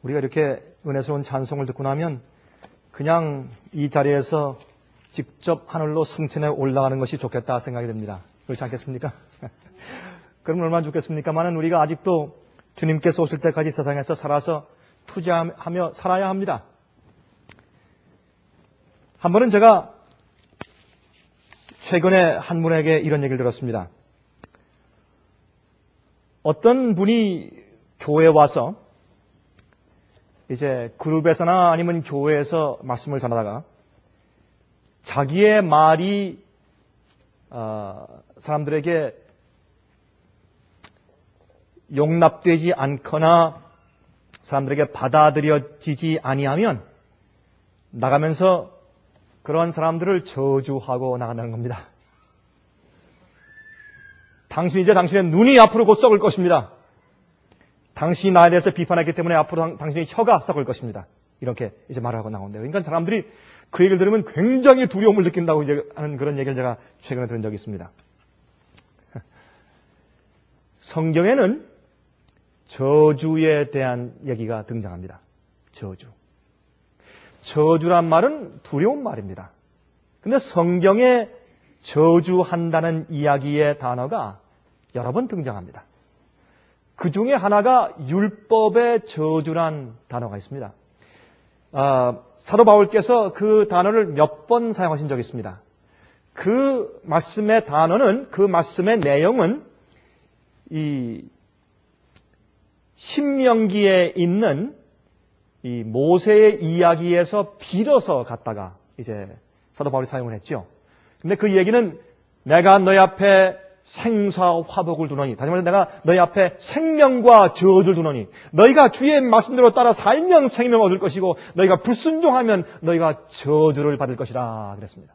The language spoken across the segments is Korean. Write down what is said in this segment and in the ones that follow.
우리가 이렇게 은혜스러운 찬송을 듣고 나면 그냥 이 자리에서 직접 하늘로 승천해 올라가는 것이 좋겠다 생각이 듭니다. 그렇지 않겠습니까? 그럼 얼마나 좋겠습니까만은 우리가 아직도 주님께서 오실 때까지 세상에서 살아서 투자하며 살아야 합니다. 한 번은 제가 최근에 한 분에게 이런 얘기를 들었습니다. 어떤 분이 교회에 와서 이제 그룹에서나 아니면 교회에서 말씀을 전하다가 자기의 말이 사람들에게 용납되지 않거나 사람들에게 받아들여지지 아니하면 나가면서 그런 사람들을 저주하고 나간다는 겁니다. 당신의 눈이 앞으로 곧 썩을 것입니다. 당신이 나에 대해서 비판했기 때문에 앞으로 당신의 혀가 썩을 것입니다. 이렇게 이제 말을 하고 나온대요. 그러니까 사람들이 그 얘기를 들으면 굉장히 두려움을 느낀다고 하는 그런 얘기를 제가 최근에 들은 적이 있습니다. 성경에는 저주에 대한 얘기가 등장합니다. 저주. 저주란 말은 두려운 말입니다. 근데 성경에 저주한다는 이야기의 단어가 여러 번 등장합니다. 그 중에 하나가 율법의 저주란 단어가 있습니다. 사도 바울께서 그 단어를 몇 번 사용하신 적이 있습니다. 그 말씀의 단어는, 그 말씀의 내용은 이 신명기에 있는 이 모세의 이야기에서 빌어서 갖다가 이제 사도 바울이 사용을 했죠. 근데 그 얘기는 내가 너희 앞에 생사 화복을 두노니, 다시 말해서 내가 너희 앞에 생명과 저주를 두노니, 너희가 주의 말씀대로 따라 살면 생명을 얻을 것이고 너희가 불순종하면 너희가 저주를 받을 것이라 그랬습니다.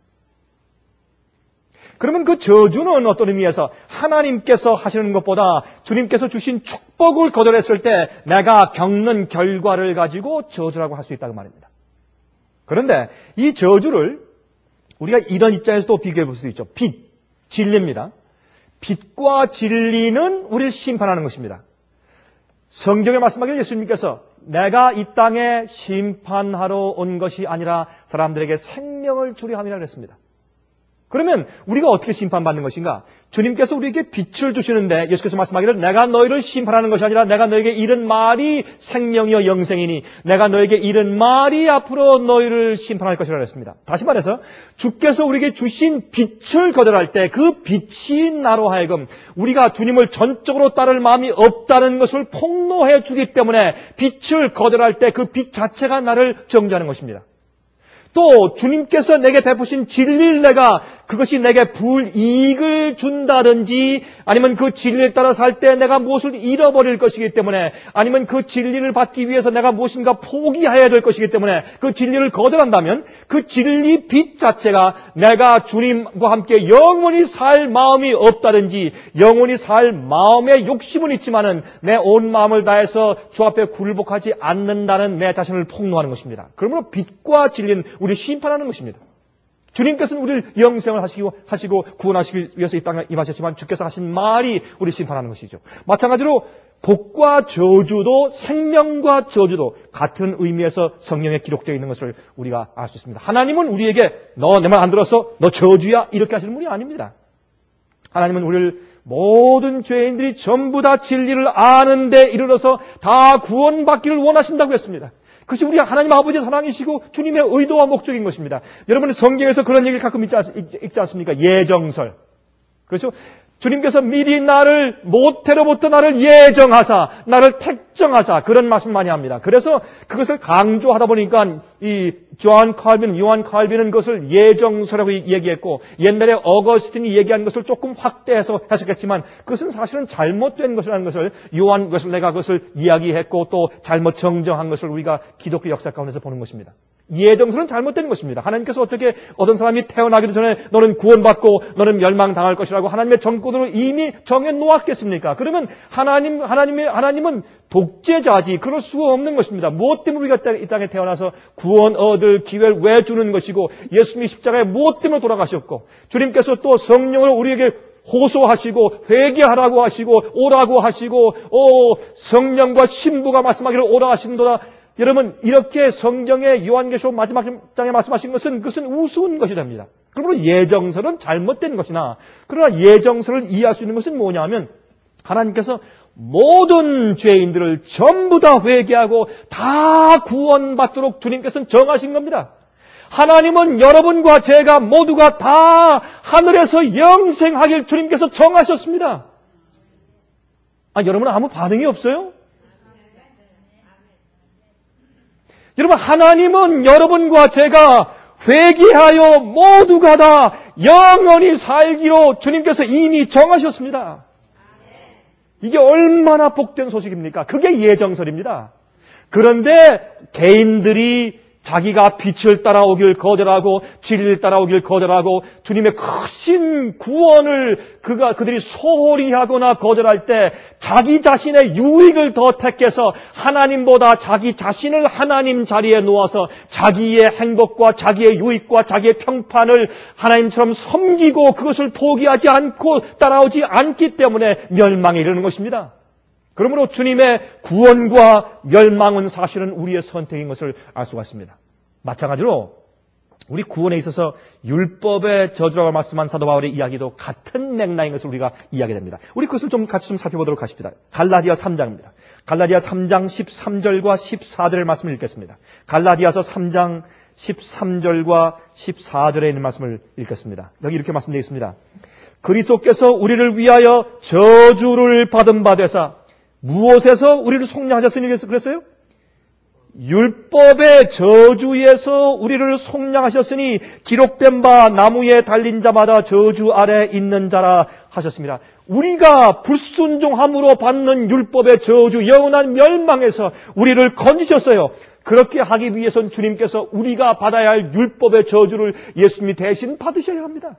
그러면 그 저주는 어떤 의미에서 하나님께서 하시는 것보다 주님께서 주신 축복을 거절했을 때 내가 겪는 결과를 가지고 저주라고 할 수 있다고 말입니다. 그런데 이 저주를 우리가 이런 입장에서도 비교해 볼 수 있죠. 빛, 진리입니다. 빛과 진리는 우리를 심판하는 것입니다. 성경에 말씀하기를 예수님께서 내가 이 땅에 심판하러 온 것이 아니라 사람들에게 생명을 주려 함이라 그랬습니다. 그러면 우리가 어떻게 심판받는 것인가? 주님께서 우리에게 빛을 주시는데 예수께서 말씀하기를 내가 너희를 심판하는 것이 아니라 내가 너에게 이른 말이 생명이여 영생이니 내가 너에게 이른 말이 앞으로 너희를 심판할 것이라 했습니다. 다시 말해서 주께서 우리에게 주신 빛을 거절할 때 그 빛이 나로 하여금 우리가 주님을 전적으로 따를 마음이 없다는 것을 폭로해 주기 때문에 빛을 거절할 때 그 빛 자체가 나를 정죄하는 것입니다. 또 주님께서 내게 베푸신 진리를 내가 그것이 내게 불이익을 준다든지 아니면 그 진리를 따라 살 때 내가 무엇을 잃어버릴 것이기 때문에 아니면 그 진리를 받기 위해서 내가 무엇인가 포기해야 될 것이기 때문에 그 진리를 거절한다면 그 진리 빛 자체가 내가 주님과 함께 영원히 살 마음이 없다든지 영원히 살 마음의 욕심은 있지만은 내 온 마음을 다해서 주 앞에 굴복하지 않는다는 내 자신을 폭로하는 것입니다. 그러므로 빛과 진리는 우리를 심판하는 것입니다. 주님께서는 우리를 영생을 하시고 구원하시기 위해서 이 땅에 임하셨지만 주께서 하신 말이 우리를 심판하는 것이죠. 마찬가지로 복과 저주도 생명과 저주도 같은 의미에서 성경에 기록되어 있는 것을 우리가 알 수 있습니다. 하나님은 우리에게 너 내 말 안 들었어? 너 저주야? 이렇게 하시는 분이 아닙니다. 하나님은 우리를 모든 죄인들이 전부 다 진리를 아는 데 이르러서 다 구원받기를 원하신다고 했습니다. 그것이 우리 하나님 아버지의 사랑이시고 주님의 의도와 목적인 것입니다. 여러분 성경에서 그런 얘기를 가끔 읽지 않습니까? 예정설. 그렇죠? 주님께서 미리 나를 모태로부터 나를 예정하사 나를 택정하사 그런 말씀 많이 합니다. 그래서 그것을 강조하다 보니까 이 요한 칼빈은 그것을 예정설이라고 얘기했고 옛날에 어거스틴이 얘기한 것을 조금 확대해서 해석했지만 그것은 사실은 잘못된 것이라는 것을 요한 웨슬레가 그것을 이야기했고 또 잘못 정정한 것을 우리가 기독교 역사 가운데서 보는 것입니다. 예정설은 잘못된 것입니다. 하나님께서 어떻게 어떤 사람이 태어나기도 전에 너는 구원받고 너는 멸망당할 것이라고 하나님의 정권으로 이미 정해 놓았겠습니까? 그러면 하나님은 독재자지 그럴 수가 없는 것입니다. 무엇 때문에 우리가 이 땅에 태어나서 구원 얻을 기회를 왜 주는 것이고 예수님이 십자가에 무엇 때문에 돌아가셨고 주님께서 또 성령을 우리에게 호소하시고 회개하라고 하시고 오라고 하시고 성령과 신부가 말씀하기를 오라 하신도다 여러분, 이렇게 성경의 요한계시록 마지막 장에 말씀하신 것은 그것은 우스운 것이 됩니다. 그러므로 예정설은 잘못된 것이나, 그러나 예정설을 이해할 수 있는 것은 뭐냐 하면 하나님께서 모든 죄인들을 전부 다 회개하고 다 구원받도록 주님께서는 정하신 겁니다. 하나님은 여러분과 제가 모두가 다 하늘에서 영생하길 주님께서 정하셨습니다. 여러분은 아무 반응이 없어요? 여러분, 하나님은 여러분과 제가 회개하여 모두가 다 영원히 살기로 주님께서 이미 정하셨습니다. 이게 얼마나 복된 소식입니까? 그게 예정설입니다. 그런데 개인들이 자기가 빛을 따라오길 거절하고 진리를 따라오길 거절하고 주님의 크신 구원을 그들이 소홀히 하거나 거절할 때 자기 자신의 유익을 더 택해서 하나님보다 자기 자신을 하나님 자리에 놓아서 자기의 행복과 자기의 유익과 자기의 평판을 하나님처럼 섬기고 그것을 포기하지 않고 따라오지 않기 때문에 멸망에 이르는 것입니다. 그러므로 주님의 구원과 멸망은 사실은 우리의 선택인 것을 알 수가 있습니다. 마찬가지로 우리 구원에 있어서 율법의 저주라고 말씀한 사도 바울의 이야기도 같은 맥락인 것을 우리가 이야기하게 됩니다. 우리 그것을 같이 살펴보도록 하십니다. 갈라디아 3장입니다. 갈라디아 3장 13절과 14절의 말씀을 읽겠습니다. 갈라디아서 3장 13절과 14절에 있는 말씀을 읽겠습니다. 여기 이렇게 말씀되어 있습니다. 그리스도께서 우리를 위하여 저주를 받은 바 되사 무엇에서 우리를 속량하셨으니 그랬어요? 율법의 저주에서 우리를 속량하셨으니 기록된 바 나무에 달린 자마다 저주 아래 있는 자라 하셨습니다. 우리가 불순종함으로 받는 율법의 저주, 영원한 멸망에서 우리를 건지셨어요. 그렇게 하기 위해서는 주님께서 우리가 받아야 할 율법의 저주를 예수님이 대신 받으셔야 합니다.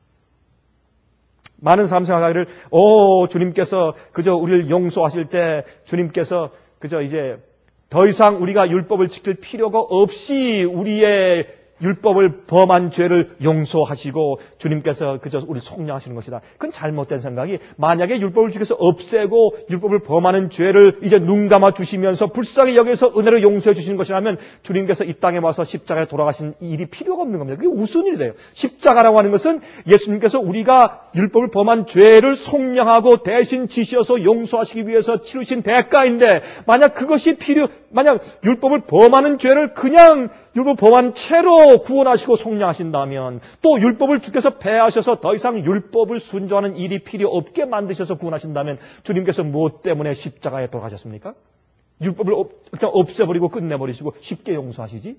많은 사람 생각하기를 주님께서 그저 우리를 용서하실 때 주님께서 그저 이제 더 이상 우리가 율법을 지킬 필요가 없이 우리의 율법을 범한 죄를 용서하시고 주님께서 그저 우리 속량하시는 것이다. 그건 잘못된 생각이, 만약에 율법을 지켜서 없애고 율법을 범하는 죄를 이제 눈 감아 주시면서 불쌍히 여겨서 은혜로 용서해 주시는 것이라면 주님께서 이 땅에 와서 십자가에 돌아가신 일이 필요가 없는 겁니다. 그게 우스운 일이 돼요. 십자가라고 하는 것은 예수님께서 우리가 율법을 범한 죄를 속량하고 대신 지셔서 용서하시기 위해서 치르신 대가인데, 만약 율법을 범하는 죄를 그냥 율법 범한 채로 구원하시고 속량하신다면, 또 율법을 주께서 폐하셔서 더 이상 율법을 순종하는 일이 필요 없게 만드셔서 구원하신다면 주님께서 무엇 때문에 십자가에 돌아가셨습니까? 율법을 그냥 없애버리고 끝내버리시고 쉽게 용서하시지?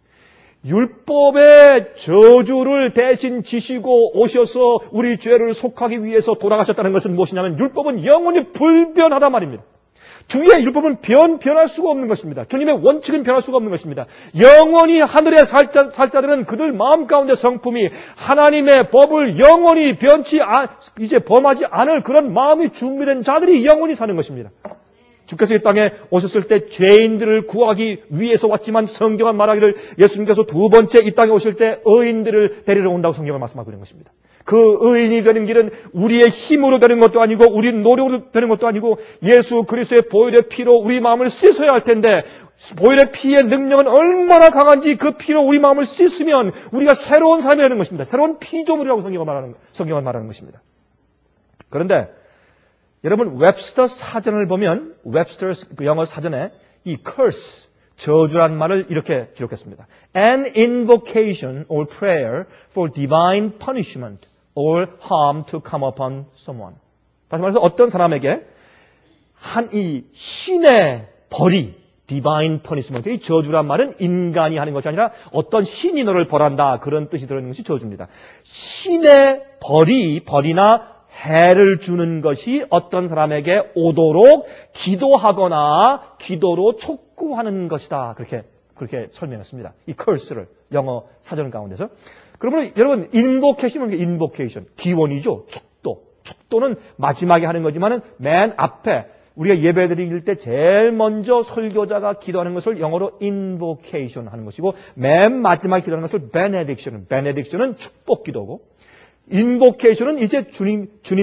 율법의 저주를 대신 지시고 오셔서 우리 죄를 속하기 위해서 돌아가셨다는 것은 무엇이냐면 율법은 영원히 불변하단 말입니다. 주의 율법은 변할 수가 없는 것입니다. 주님의 원칙은 변할 수가 없는 것입니다. 영원히 하늘에 살 자들은 그들 마음 가운데 성품이 하나님의 법을 영원히 이제 범하지 않을 그런 마음이 준비된 자들이 영원히 사는 것입니다. 주께서 이 땅에 오셨을 때 죄인들을 구하기 위해서 왔지만 성경은 말하기를 예수님께서 두 번째 이 땅에 오실 때 의인들을 데리러 온다고 성경을 말씀하고 있는 것입니다. 그 의인이 되는 길은 우리의 힘으로 되는 것도 아니고 우리 노력으로 되는 것도 아니고 예수 그리스도의 보혈의 피로 우리 마음을 씻어야 할 텐데, 보혈의 피의 능력은 얼마나 강한지 그 피로 우리 마음을 씻으면 우리가 새로운 삶이 되는 것입니다. 새로운 피조물이라고 성경은 말하는 것입니다. 그런데 여러분, 웹스터 사전을 보면 웹스터 영어 사전에 이 curse, 저주란 말을 이렇게 기록했습니다. An invocation or prayer for divine punishment or harm to come upon someone. 다시 말해서 어떤 사람에게 이 신의 벌이, divine punishment, 이 저주란 말은 인간이 하는 것이 아니라 어떤 신이 너를 벌한다, 그런 뜻이 들어있는 것이 저주입니다. 신의 벌이나 해를 주는 것이 어떤 사람에게 오도록 기도하거나 기도로 촉구하는 것이다. 그렇게 설명했습니다. 이 curse를 영어 사전 가운데서. 그러면 여러분, invocation, 기원이죠. 축도는 마지막에 하는 거지만은 맨 앞에 우리가 예배 드릴 때 제일 먼저 설교자가 기도하는 것을 영어로 invocation 하는 것이고, 맨 마지막에 기도하는 것을 benediction은 축복 기도고, 인보케이션은 이제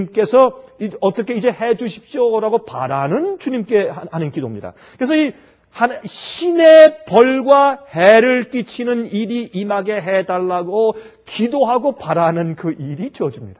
주님께서 어떻게 이제 해 주십시오라고 바라는 주님께 하는 기도입니다. 그래서 이 신의 벌과 해를 끼치는 일이 임하게 해달라고 기도하고 바라는 그 일이 저주입니다.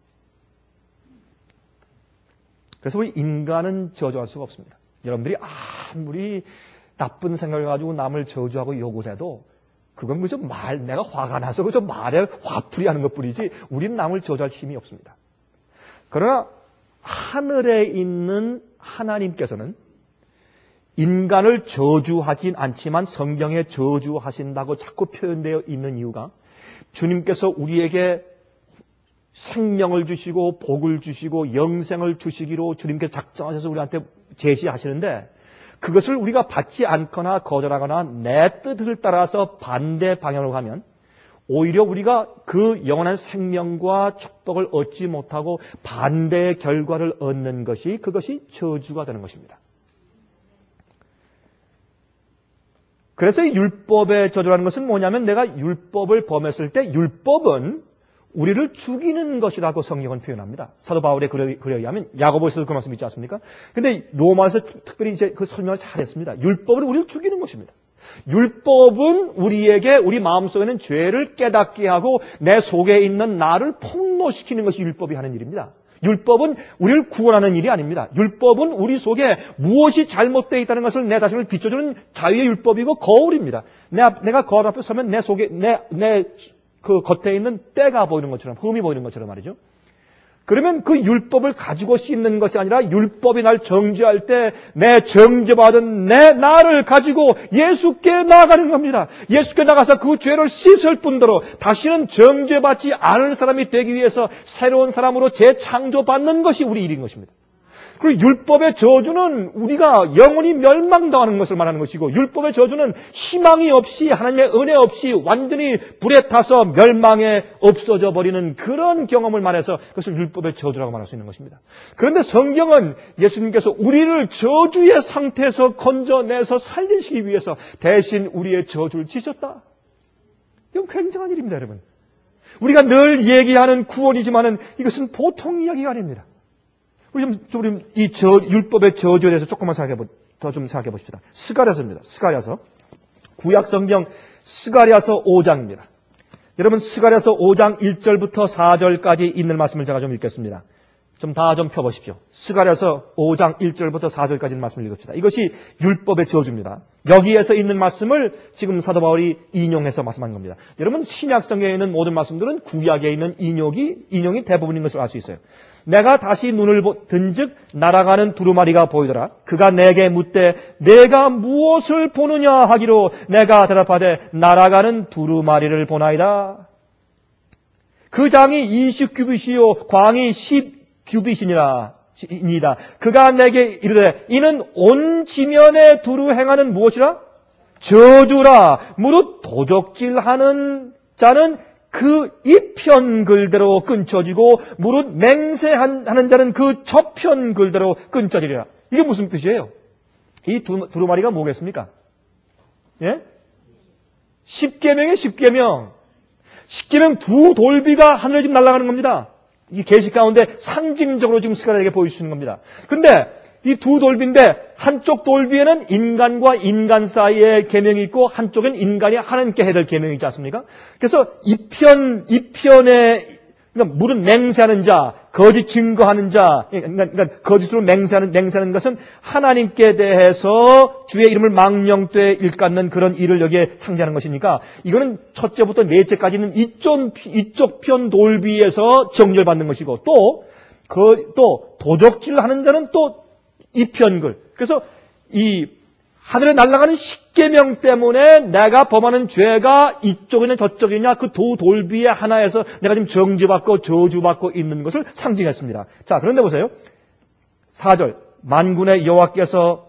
그래서 우리 인간은 저주할 수가 없습니다. 여러분들이 아무리 나쁜 생각을 가지고 남을 저주하고 욕을 해도 그건 그저 내가 화가 나서 그저 말에 화풀이 하는 것 뿐이지 우린 남을 저주할 힘이 없습니다. 그러나 하늘에 있는 하나님께서는 인간을 저주하진 않지만 성경에 저주하신다고 자꾸 표현되어 있는 이유가 주님께서 우리에게 생명을 주시고 복을 주시고 영생을 주시기로 주님께서 작정하셔서 우리한테 제시하시는데 그것을 우리가 받지 않거나 거절하거나 내 뜻을 따라서 반대 방향으로 가면 오히려 우리가 그 영원한 생명과 축복을 얻지 못하고 반대의 결과를 얻는 것이 그것이 저주가 되는 것입니다. 그래서 이 율법의 저주라는 것은 뭐냐면 내가 율법을 범했을 때 율법은 우리를 죽이는 것이라고 성경은 표현합니다. 사도 바울의 글에 의하면 야고보서도 그 말씀 있지 않습니까? 근데 로마서 특별히 이제 그 설명을 잘했습니다. 율법은 우리를 죽이는 것입니다. 율법은 우리에게 우리 마음속에는 죄를 깨닫게 하고 내 속에 있는 나를 폭로시키는 것이 율법이 하는 일입니다. 율법은 우리를 구원하는 일이 아닙니다. 율법은 우리 속에 무엇이 잘못되어 있다는 것을 내 자신을 비춰주는 자유의 율법이고 거울입니다. 내가 거울 앞에 서면 내 속에 그 겉에 있는 때가 보이는 것처럼 흠이 보이는 것처럼 말이죠. 그러면 그 율법을 가지고 씻는 것이 아니라 율법이 날 정죄할 때 내 정죄받은 내 나를 가지고 예수께 나아가는 겁니다. 예수께 나가서 그 죄를 씻을 뿐더러 다시는 정죄받지 않을 사람이 되기 위해서 새로운 사람으로 재창조받는 것이 우리 일인 것입니다. 그리고 율법의 저주는 우리가 영원히 멸망당하는 것을 말하는 것이고 율법의 저주는 희망이 없이 하나님의 은혜 없이 완전히 불에 타서 멸망에 없어져 버리는 그런 경험을 말해서 그것을 율법의 저주라고 말할 수 있는 것입니다. 그런데 성경은 예수님께서 우리를 저주의 상태에서 건져내서 살리시기 위해서 대신 우리의 저주를 지셨다. 이건 굉장한 일입니다, 여러분. 우리가 늘 얘기하는 구원이지만은 이것은 보통 이야기가 아닙니다. 우리 이 율법의 저주에 대해서 조금만 더 좀 생각해 보십시다. 스가랴서입니다. 스가랴서. 구약 성경 스가랴서 5장입니다. 여러분 스가랴서 5장 1절부터 4절까지 있는 말씀을 제가 좀 읽겠습니다. 좀 펴보십시오. 스가랴서 5장 1절부터 4절까지 있는 말씀을 읽읍시다. 이것이 율법의 저주입니다. 여기에서 있는 말씀을 지금 사도 바울이 인용해서 말씀한 겁니다. 여러분 신약 성경에 있는 모든 말씀들은 구약에 있는 인용이 대부분인 것을 알 수 있어요. 내가 다시 눈을 든즉 날아가는 두루마리가 보이더라. 그가 내게 묻되 내가 무엇을 보느냐 하기로 내가 대답하되 날아가는 두루마리를 보나이다. 그 장이 20규빗이요 광이 10규빗이니라. 그가 내게 이르되 이는 온 지면에 두루 행하는 무엇이라? 저주라. 무릇 도적질하는 자는 그 이편 글대로 끊쳐지고 무릇 맹세하는 자는 그 저편 글대로 끊쳐지리라. 이게 무슨 뜻이에요? 이 두루마리가 뭐겠습니까? 예? 10계명의 10계명. 10계명 두 돌비가 하늘에 지금 날아가는 겁니다. 이 계시 가운데 상징적으로 지금 스가랴에게 보여주시는 겁니다. 근데 이 두 돌비인데 한쪽 돌비에는 인간과 인간 사이의 계명이 있고 한쪽엔 인간이 하나님께 해야 될 계명이 있지 않습니까? 그래서 이편에 그러니까 무릇 맹세하는 자, 거짓 증거하는 자, 그러니까 거짓으로 맹세하는 것은 하나님께 대해서 주의 이름을 망령되이 일컫는 그런 일을 여기에 상징하는 것이니까 이거는 첫째부터 넷째까지는 이쪽 편 돌비에서 정죄받는 것이고 또 도적질하는 자는 또 이편글. 그래서 이 하늘에 날아가는 10계명 때문에 내가 범하는 죄가 이쪽이냐 저쪽이냐 그 두 돌비의 하나에서 내가 지금 정죄받고 저주받고 있는 것을 상징했습니다. 자, 그런데 보세요. 4절 만군의 여호와께서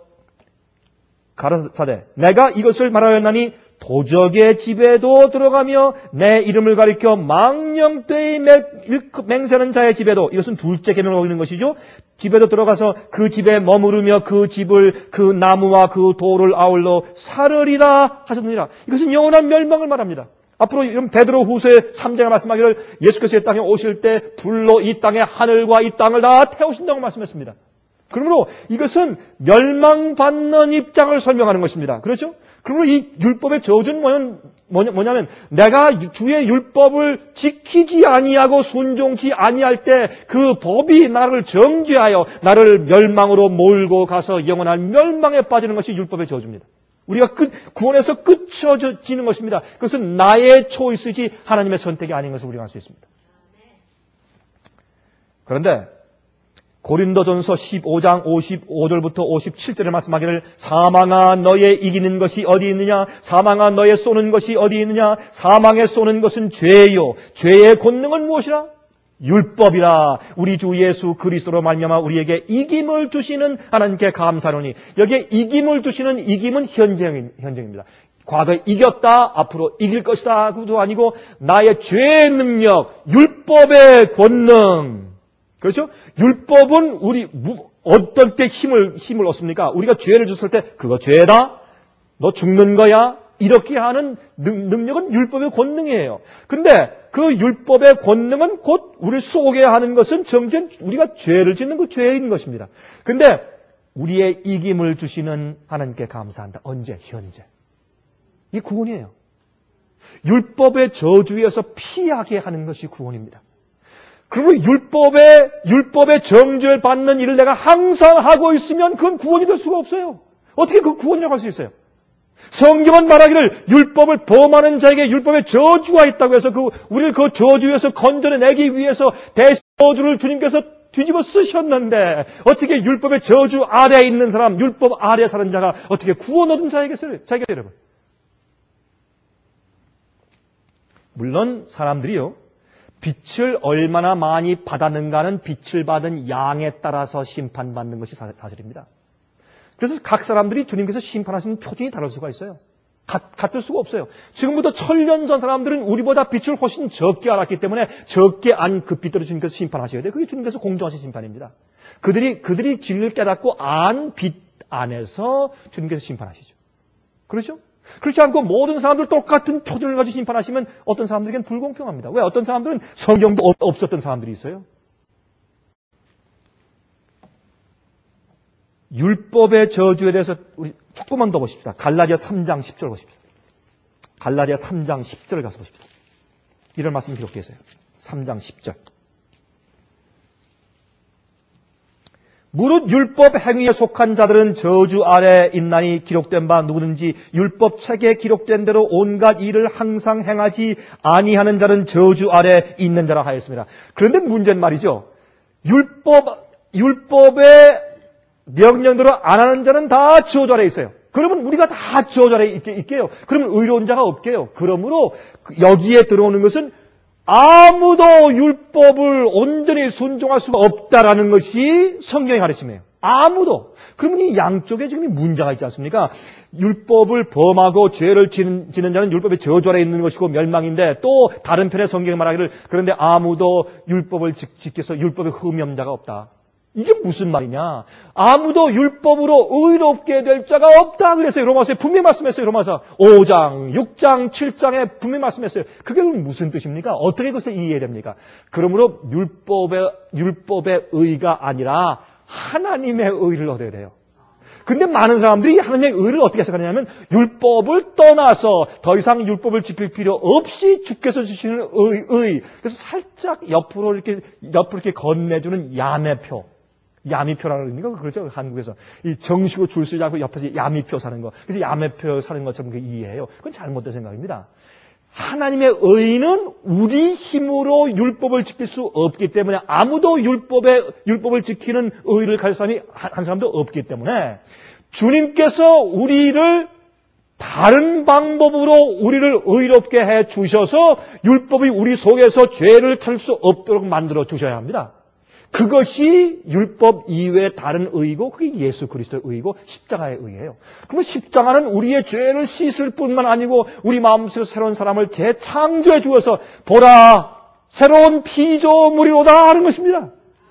가라사대 내가 이것을 말하였나니 도적의 집에도 들어가며 내 이름을 가리켜 망령되이 맹세하는 자의 집에도 이것은 둘째 계명을 어기는 것이죠. 집에도 들어가서 그 집에 머무르며 그 집을 그 나무와 그 돌을 아울러 사르리라 하셨느니라. 이것은 영원한 멸망을 말합니다. 앞으로 이런 베드로 후서의 3장에 말씀하기를 예수께서 이 땅에 오실 때 불로 이 땅의 하늘과 이 땅을 다 태우신다고 말씀했습니다. 그러므로 이것은 멸망받는 입장을 설명하는 것입니다. 그렇죠? 그러므로 이 율법의 저주는 뭐냐면 내가 주의 율법을 지키지 아니하고 순종치 아니할 때 그 법이 나를 정죄하여 나를 멸망으로 몰고 가서 영원한 멸망에 빠지는 것이 율법의 저주입니다. 우리가 구원에서 끝쳐지는 것입니다. 그것은 나의 초이스지 하나님의 선택이 아닌 것을 우리가 알 수 있습니다. 그런데 고린도전서 15장 55절부터 57절에 말씀하기를 사망아 너의 이기는 것이 어디 있느냐? 사망아 너의 쏘는 것이 어디 있느냐? 사망에 쏘는 것은 죄요. 죄의 권능은 무엇이라? 율법이라. 우리 주 예수 그리스도로 말미암아 우리에게 이김을 주시는 하나님께 감사하노니. 여기에 이김을 주시는 이김은 현재입니다. 과거에 이겼다, 앞으로 이길 것이다 그것도 아니고 나의 죄의 능력, 율법의 권능. 그렇죠? 율법은 우리 어떤 때 힘을 얻습니까? 우리가 죄를 줬을 때 그거 죄다? 너 죽는 거야? 이렇게 하는 능력은 율법의 권능이에요. 근데 그 율법의 권능은 곧 우리를 쏘게 하는 것은 정전 우리가 죄를 짓는 그 죄인 것입니다. 근데 우리의 이김을 주시는 하나님께 감사한다. 언제? 현재. 이 구원이에요. 율법의 저주에서 피하게 하는 것이 구원입니다. 그리고 율법의 정죄를 받는 일을 내가 항상 하고 있으면 그건 구원이 될 수가 없어요. 어떻게 그 구원이라고 할 수 있어요? 성경은 말하기를 율법을 범하는 자에게 율법의 저주가 있다고 해서 우리를 그 저주에서 건져내기 위해서 대저주를 주님께서 뒤집어 쓰셨는데 어떻게 율법의 저주 아래에 있는 사람, 율법 아래에 사는 자가 어떻게 구원 얻은 자이겠어요? 여러분. 물론 사람들이요. 빛을 얼마나 많이 받았는가는 빛을 받은 양에 따라서 심판받는 것이 사실입니다. 그래서 각 사람들이 주님께서 심판하시는 표준이 다를 수가 있어요. 같을 수가 없어요. 지금부터 1000년 전 사람들은 우리보다 빛을 훨씬 적게 알았기 때문에 적게 안 그 빛대로 주님께서 심판하셔야 돼요. 그게 주님께서 공정하신 심판입니다. 그들이 진리를 깨닫고 안 빛 안에서 주님께서 심판하시죠. 그렇죠? 그렇지 않고 모든 사람들 똑같은 표준을 가지고 심판하시면 어떤 사람들에게는 불공평합니다. 왜? 어떤 사람들은 성경도 없었던 사람들이 있어요. 율법의 저주에 대해서 우리 조금만 더 보십시다. 갈라디아 3장 10절 보십시다. 갈라디아 3장 10절을 가서 보십시다. 이런 말씀이 기록되어 있어요. 3장 10절. 무릇 율법 행위에 속한 자들은 저주 아래 있나니 기록된 바 누구든지 율법 책에 기록된 대로 온갖 일을 항상 행하지 아니하는 자는 저주 아래 있는 자라 하였습니다. 그런데 문제는 말이죠. 율법의 명령대로 안 하는 자는 다 저주 아래 있어요. 그러면 우리가 다 저주 아래 있게요. 그러면 의로운 자가 없게요. 그러므로 여기에 들어오는 것은 아무도 율법을 온전히 순종할 수가 없다라는 것이 성경의 가르침이에요. 아무도. 그러면 이 양쪽에 지금 문제가 있지 않습니까? 율법을 범하고 죄를 지는 자는 율법의 저주 아래 있는 것이고 멸망인데 또 다른 편의 성경에 말하기를 그런데 아무도 율법을 지켜서 율법에 흠이없는 자가 없다. 이게 무슨 말이냐? 아무도 율법으로 의롭게 될 자가 없다 그랬어요. 로마서에 분명히 말씀했어요. 로마서 5장, 6장, 7장에 분명히 말씀했어요. 그게 무슨 뜻입니까? 어떻게 그것을 이해해야 됩니까? 그러므로 율법의 의가 아니라 하나님의 의를 얻어야 돼요. 근데 많은 사람들이 하나님의 의를 어떻게 해석하냐면 율법을 떠나서 더 이상 율법을 지킬 필요 없이 주께서 주시는 의. 그래서 살짝 옆으로 이렇게 건네주는 야미표라는 의미가 그렇죠. 한국에서 이 정식으로 줄 서지 않고 옆에서 야미표 사는 거. 그래서 야미표 사는 것처럼 이해해요. 그건 잘못된 생각입니다. 하나님의 의는 우리 힘으로 율법을 지킬 수 없기 때문에 아무도 율법을 지키는 의를 가질 사람이 한 사람도 없기 때문에 주님께서 우리를 다른 방법으로 우리를 의롭게 해 주셔서 율법이 우리 속에서 죄를 찾을 수 없도록 만들어 주셔야 합니다. 그것이 율법 이외의 다른 의이고 그게 예수 그리스도의 의이고 십자가의 의예요. 그러면 십자가는 우리의 죄를 씻을 뿐만 아니고 우리 마음속에 새로운 사람을 재창조해 주어서 보라 새로운 피조물이로다 하는 것입니다.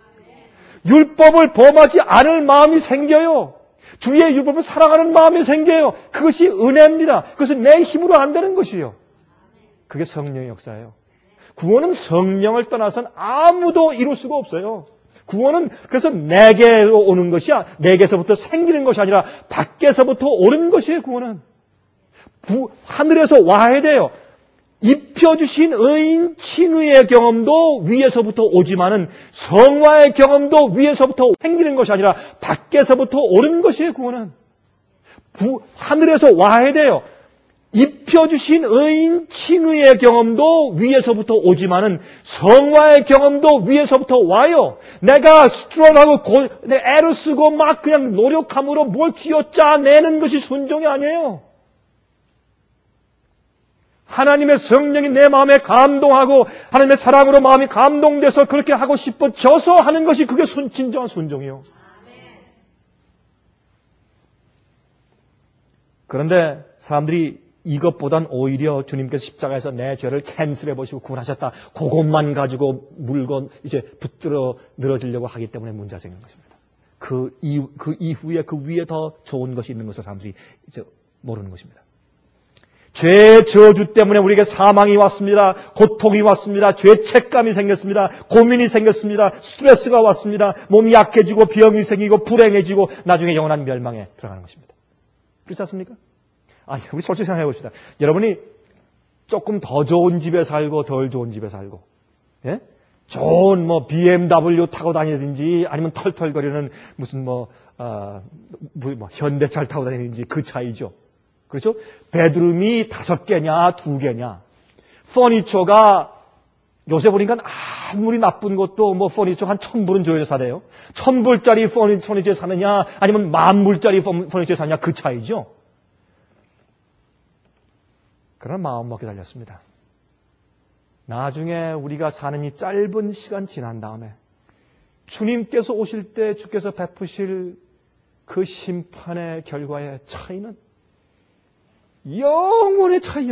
율법을 범하지 않을 마음이 생겨요. 주의 율법을 사랑하는 마음이 생겨요. 그것이 은혜입니다. 그것은 내 힘으로 안 되는 것이에요. 그게 성령의 역사예요. 구원은 성령을 떠나서는 아무도 이룰 수가 없어요. 구원은 그래서 내게로 오는 것이야. 내게서부터 생기는 것이 아니라 밖에서부터 오는 것이에요. 구원은. 하늘에서 와야 돼요. 입혀주신 의인 칭의의 경험도 위에서부터 오지만은 성화의 경험도 위에서부터 생기는 것이 아니라 밖에서부터 오는 것이에요. 구원은. 하늘에서 와야 돼요. 입혀주신 의인 칭의의 경험도 위에서부터 오지만은 성화의 경험도 위에서부터 와요. 내가 스트롤하고 애를 쓰고 막 그냥 노력함으로 뭘 쥐어짜내는 것이 순종이 아니에요. 하나님의 성령이 내 마음에 감동하고 하나님의 사랑으로 마음이 감동돼서 그렇게 하고 싶어져서 하는 것이 그게 진정한 순종이요. 그런데 사람들이 이것보단 오히려 주님께서 십자가에서 내 죄를 캔슬해 보시고 구원하셨다. 그것만 가지고 물건 이제 붙들어 늘어지려고 하기 때문에 문제가 생긴 것입니다. 그 이후에 그 위에 더 좋은 것이 있는 것을 사람들이 이제 모르는 것입니다. 죄의 저주 때문에 우리에게 사망이 왔습니다. 고통이 왔습니다. 죄책감이 생겼습니다. 고민이 생겼습니다. 스트레스가 왔습니다. 몸이 약해지고 병이 생기고 불행해지고 나중에 영원한 멸망에 들어가는 것입니다. 그렇지 않습니까? 우리 솔직히 생각해 봅시다. 여러분이 조금 더 좋은 집에 살고 덜 좋은 집에 살고, 예? 좋은 BMW 타고 다니든지 아니면 털털거리는 무슨 현대차를 타고 다니든지 그 차이죠. 그렇죠? 베드룸이 5개냐 2개냐. 퍼니처가 요새 보니까 아무리 나쁜 것도 퍼니처 한 1,000불은 줘야 사대요. 1,000불짜리 퍼니처에 사느냐 아니면 10,000불짜리 퍼니처에 사느냐 그 차이죠. 그런 마음 먹게 달렸습니다. 나중에 우리가 사는 이 짧은 시간 지난 다음에 주님께서 오실 때 주께서 베푸실 그 심판의 결과의 차이는 영혼의 차이.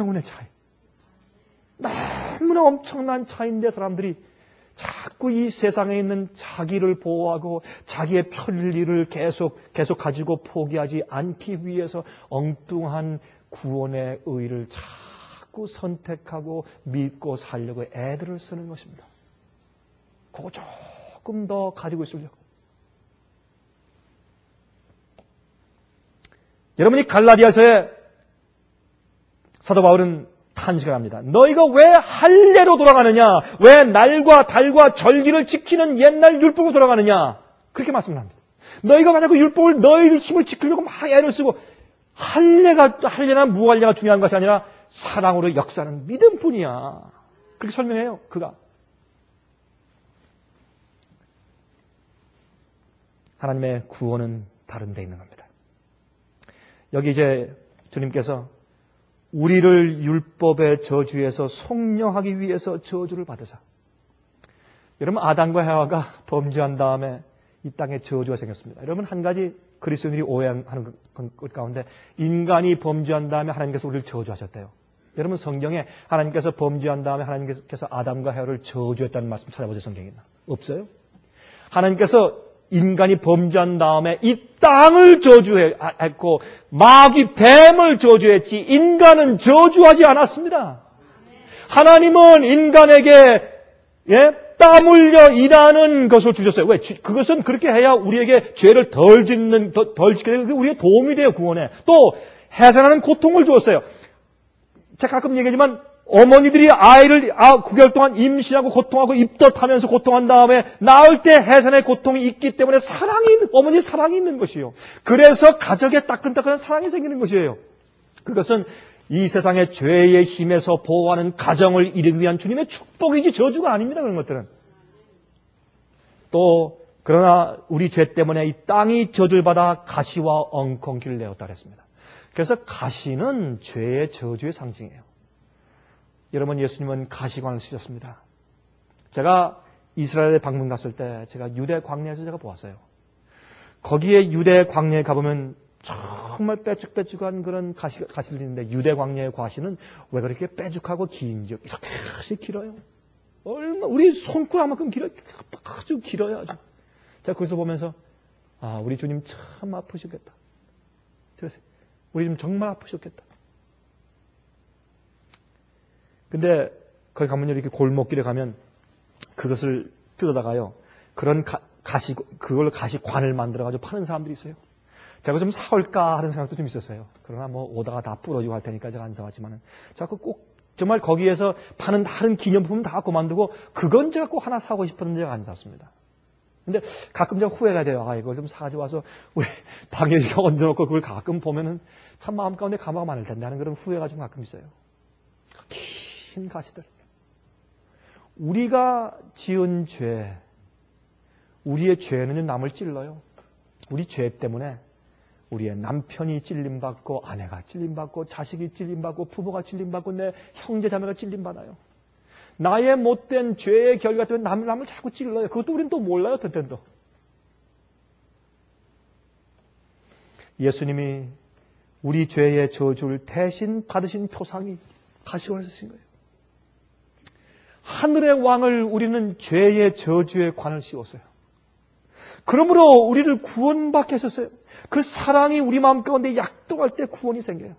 너무나 엄청난 차이인데 사람들이 자꾸 이 세상에 있는 자기를 보호하고 자기의 편리를 계속 가지고 포기하지 않기 위해서 엉뚱한 구원의 의를 자꾸 선택하고 믿고 살려고 애들을 쓰는 것입니다. 그거 조금 더 가지고 있으려고. 여러분이 갈라디아서에 사도 바울은 탄식을 합니다. 너희가 왜 할례로 돌아가느냐? 왜 날과 달과 절기를 지키는 옛날 율법으로 돌아가느냐? 그렇게 말씀을 합니다. 너희가 만약 그 율법을 너희들 힘을 지키려고 막 애를 쓰고 할례나 무할례가 중요한 것이 아니라 사랑으로 역사하는 믿음뿐이야. 그렇게 설명해요. 그가. 하나님의 구원은 다른 데 있는 겁니다. 여기 이제 주님께서 우리를 율법의 저주에서 속량하기 위해서 저주를 받으사. 여러분 아담과 해와가 범죄한 다음에 이 땅에 저주가 생겼습니다. 여러분 한 가지 그리스도인들이 오해하는 것 가운데 인간이 범죄한 다음에 하나님께서 우리를 저주하셨대요. 여러분 성경에 하나님께서 범죄한 다음에 하나님께서 아담과 해와를 저주했다는 말씀 찾아보세요. 성경에 있나? 없어요? 하나님께서 인간이 범죄한 다음에 이 땅을 저주했고 마귀 뱀을 저주했지 인간은 저주하지 않았습니다. 하나님은 인간에게 땀 흘려 일하는 것을 주셨어요. 왜? 그것은 그렇게 해야 우리에게 죄를 덜 짓게 되고 우리의 도움이 돼요. 구원에. 또 해산하는 고통을 주었어요. 제가 가끔 얘기하지만 어머니들이 아이를 9개월 동안 임신하고 고통하고 입덧하면서 고통한 다음에 낳을 때 해산의 고통이 있기 때문에 어머니의 사랑이 있는 것이요. 그래서 가족에 따끈따끈한 사랑이 생기는 것이에요. 그것은 이 세상의 죄의 힘에서 보호하는 가정을 이루기 위한 주님의 축복이지 저주가 아닙니다. 그런 것들은. 또 그러나 우리 죄 때문에 이 땅이 저주를 받아 가시와 엉겅퀴를 내었다 그랬습니다. 그래서 가시는 죄의 저주의 상징이에요. 여러분 예수님은 가시관을 쓰셨습니다. 제가 이스라엘에 방문 갔을 때 제가 유대 광야에서 제가 보았어요. 거기에 유대 광야에 가보면 정말 빼쭉빼쭉한 그런 가시를 있는데 유대 광야의 가시는 왜 그렇게 빼쭉하고 긴지요? 이렇게 길어요. 우리 손가락만큼 길어요. 아주 길어요. 아주. 제가 거기서 보면서 우리 주님 참 아프셨겠다. 그래서 우리 주님 정말 아프셨겠다. 근데 거기 가면 이렇게 골목길에 가면 그것을 뜯어다가요. 그런 그걸로 가시관을 만들어가지고 파는 사람들이 있어요. 제가 좀 사올까 하는 생각도 좀 있었어요. 그러나 뭐 오다가 다 부러지고 할 테니까 제가 안 사왔지만은. 자꾸 꼭 정말 거기에서 파는 다른 기념품 다 그만두고 그건 제가 꼭 하나 사고 싶었는데 제가 안 샀습니다. 근데 가끔 제가 후회가 돼요. 아, 이걸 좀 사가지고 와서 우리 방에 얹어놓고 그걸 가끔 보면은 참 마음 가운데 감화가 많을 텐데 하는 그런 후회가 좀 가끔 있어요. 긴 가시들. 우리가 지은 죄, 우리의 죄는 남을 찔러요. 우리 죄 때문에 우리의 남편이 찔림받고 아내가 찔림받고 자식이 찔림받고 부모가 찔림받고 내 형제 자매가 찔림받아요. 나의 못된 죄의 결과 때문에 남을 자꾸 찔러요. 그것도 우리는 또 몰라요. 어떤 때는 또. 예수님이 우리 죄의 저주를 대신 받으신 표상이 가시관을 쓰신 거예요. 하늘의 왕을 우리는 죄의 저주의 관을 씌웠어요. 그러므로 우리를 구원받게 하셨어요. 그 사랑이 우리 마음 가운데 약동할 때 구원이 생겨요.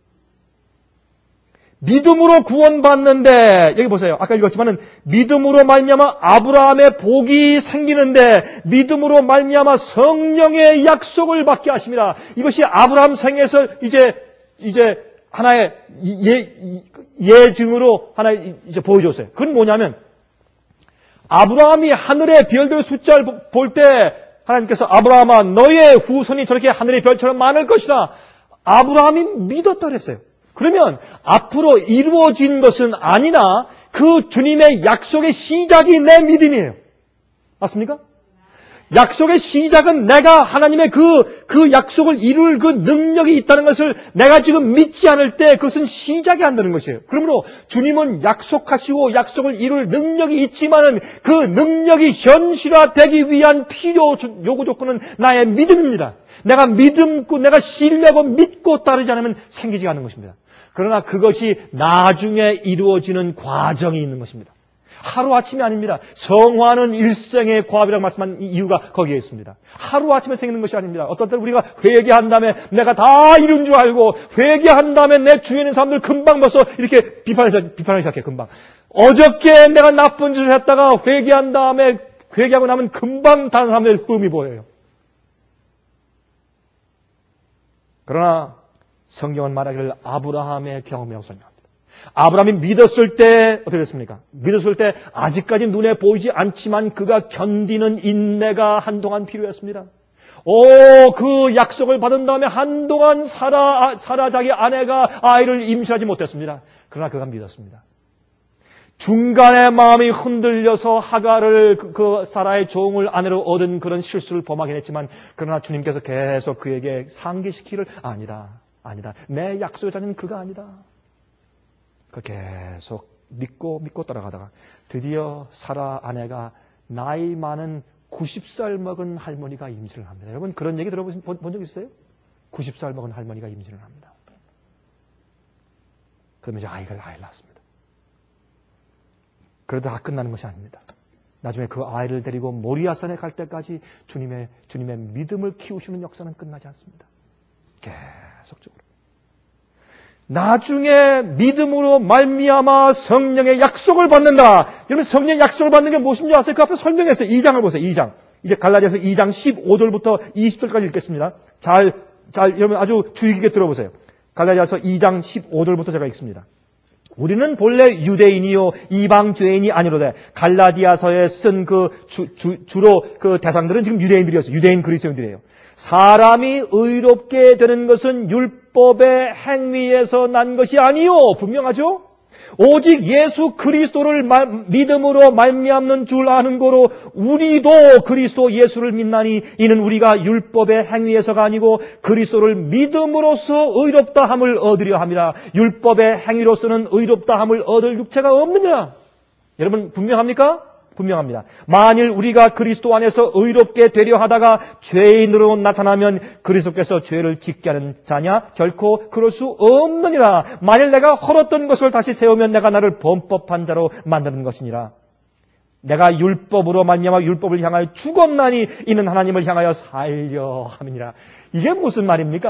믿음으로 구원받는데 여기 보세요. 아까 읽었지만은 믿음으로 말미암아 아브라함의 복이 생기는데 믿음으로 말미암아 성령의 약속을 받게 하심이라. 이것이 아브라함 생에서 이제 하나의 예증으로 하나 이제 보여줬어요. 그건 뭐냐면 아브라함이 하늘의 별들의 숫자를 볼 때 하나님께서 아브라함아 너의 후손이 저렇게 하늘의 별처럼 많을 것이라. 아브라함이 믿었다 그랬어요. 그러면 앞으로 이루어진 것은 아니나 그 주님의 약속의 시작이 내 믿음이에요. 맞습니까? 약속의 시작은 내가 하나님의 그 약속을 이룰 그 능력이 있다는 것을 내가 지금 믿지 않을 때 그것은 시작이 안 되는 것이에요. 그러므로 주님은 약속하시고 약속을 이룰 능력이 있지만은 그 능력이 현실화되기 위한 필요 요구 조건은 나의 믿음입니다. 내가 믿음고 내가 신뢰하고 믿고 따르지 않으면 생기지 않는 것입니다. 그러나 그것이 나중에 이루어지는 과정이 있는 것입니다. 하루아침이 아닙니다. 성화는 일생의 과업이라고 말씀한 이유가 거기에 있습니다. 하루아침에 생기는 것이 아닙니다. 어떤 때는 우리가 회개한 다음에 내가 다 이룬 줄 알고 회개한 다음에 내 주위에 있는 사람들 금방 벌써 이렇게 비판하기 시작해. 금방. 어저께 내가 나쁜 짓을 했다가 회개한 다음에 회개하고 나면 금방 다른 사람들의 흠이 보여요. 그러나 성경은 말하기를 아브라함의 경험이라고 설명합니다. 아브라함이 믿었을 때 어떻게 됐습니까? 믿었을 때 아직까지 눈에 보이지 않지만 그가 견디는 인내가 한동안 필요했습니다. 그 약속을 받은 다음에 한동안 사라 자기 아내가 아이를 임신하지 못했습니다. 그러나 그가 믿었습니다. 중간에 마음이 흔들려서 하갈을 그 사라의 종을 아내로 얻은 그런 실수를 범하긴 했지만 그러나 주님께서 계속 그에게 상기시키기를 아니다. 내 약속의 자녀는 그가 아니다. 계속 믿고 따라가다가 드디어 사라 아내가 나이 많은 90살 먹은 할머니가 임신을 합니다. 여러분 그런 얘기 들어본 적 있어요? 90살 먹은 할머니가 임신을 합니다. 그러면 이제 아이를 낳았습니다. 그러다 다 끝나는 것이 아닙니다. 나중에 그 아이를 데리고 모리아산에 갈 때까지 주님의 믿음을 키우시는 역사는 끝나지 않습니다. 계속적으로. 나중에 믿음으로 말미암아 성령의 약속을 받는다. 여러분 성령의 약속을 받는 게 무엇인지 아세요? 그 앞에 설명했어요. 2장을 보세요. 2장. 이제 갈라디아서 2장 15절부터 20절까지 읽겠습니다. 여러분 아주 주의 깊게 들어보세요. 갈라디아서 2장 15절부터 제가 읽습니다. 우리는 본래 유대인이요 이방 죄인이 아니로되 갈라디아서에 쓴 주로 그 대상들은 지금 유대인들이었어요. 유대인 그리스도인들이에요. 사람이 의롭게 되는 것은 율법의 행위에서 난 것이 아니요. 분명하죠? 오직 예수 그리스도를 믿음으로 말미암는 줄 아는 거로 우리도 그리스도 예수를 믿나니 이는 우리가 율법의 행위에서가 아니고 그리스도를 믿음으로써 의롭다함을 얻으려 함이라. 율법의 행위로서는 의롭다함을 얻을 육체가 없느니라. 여러분 분명합니까? 분명합니다. 만일 우리가 그리스도 안에서 의롭게 되려 하다가 죄인으로 나타나면 그리스도께서 죄를 짓게 하는 자냐? 결코 그럴 수 없느니라. 만일 내가 헐었던 것을 다시 세우면 내가 나를 범법한 자로 만드는 것이니라. 내가 율법으로 말미암아 율법을 향하여 죽었나니 이는 하나님을 향하여 살려 함이니라. 이게 무슨 말입니까?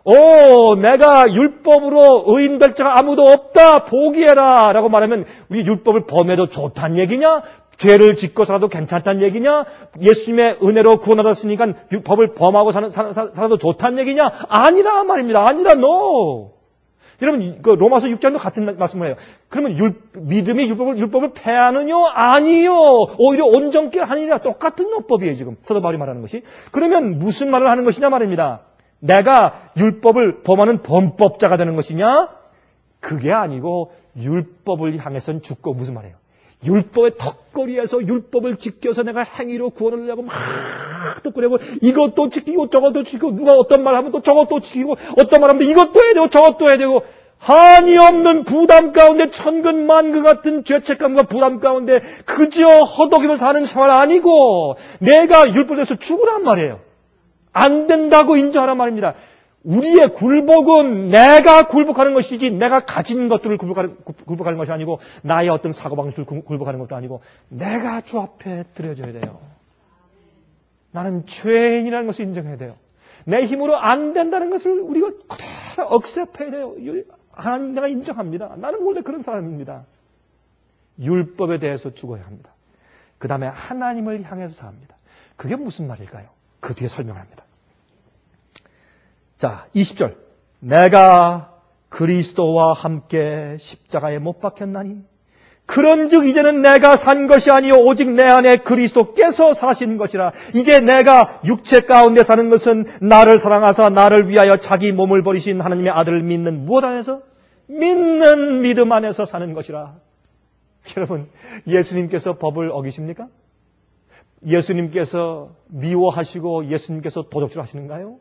내가 율법으로 의인 될 자가 아무도 없다. 포기해라. 라고 말하면 우리 율법을 범해도 좋다는 얘기냐? 죄를 짓고 살아도 괜찮다는 얘기냐? 예수님의 은혜로 구원받았으니까 법을 범하고 살아도 좋다는 얘기냐? 아니라 말입니다. 아니라 no. 여러분, 그 로마서 6장도 같은 말씀을 해요. 그러면 믿음이 율법을 폐하느냐? 아니요. 오히려 온전케 하느니라. 똑같은 율법이에요, 지금. 사도 바울이 말하는 것이. 그러면 무슨 말을 하는 것이냐 말입니다. 내가 율법을 범하는 범법자가 되는 것이냐? 그게 아니고 율법을 향해서는 죽고 무슨 말이에요? 율법의 턱걸이에서 율법을 지켜서 내가 행위로 구원을 하려고 막 뜯고려고 이것도 지키고 저것도 지키고 누가 어떤 말 하면 또 저것도 지키고 어떤 말 하면 이것도 해야 되고 저것도 해야 되고 한이 없는 부담 가운데 천근만그 같은 죄책감과 부담 가운데 그저 허덕이며 사는 생활 아니고 내가 율법에서 죽으란 말이에요. 안 된다고 인정하란 말입니다. 우리의 굴복은 내가 굴복하는 것이지 내가 가진 것들을 굴복하는 것이 아니고 나의 어떤 사고방식을 굴복하는 것도 아니고 내가 주 앞에 드려져야 돼요. 나는 죄인이라는 것을 인정해야 돼요. 내 힘으로 안 된다는 것을 우리가 그대로 억셉해야 돼요. 하나님 내가 인정합니다. 나는 원래 그런 사람입니다. 율법에 대해서 죽어야 합니다. 그 다음에 하나님을 향해서 삽니다. 그게 무슨 말일까요? 그 뒤에 설명합니다. 자, 20절. 내가 그리스도와 함께 십자가에 못 박혔나니 그런즉 이제는 내가 산 것이 아니요 오직 내 안에 그리스도께서 사시는 것이라. 이제 내가 육체 가운데 사는 것은 나를 사랑하사 나를 위하여 자기 몸을 버리신 하나님의 아들을 믿는 무엇 안에서? 믿는 믿음 안에서 사는 것이라. 여러분, 예수님께서 법을 어기십니까? 예수님께서 미워하시고 예수님께서 도적질 하시는가요?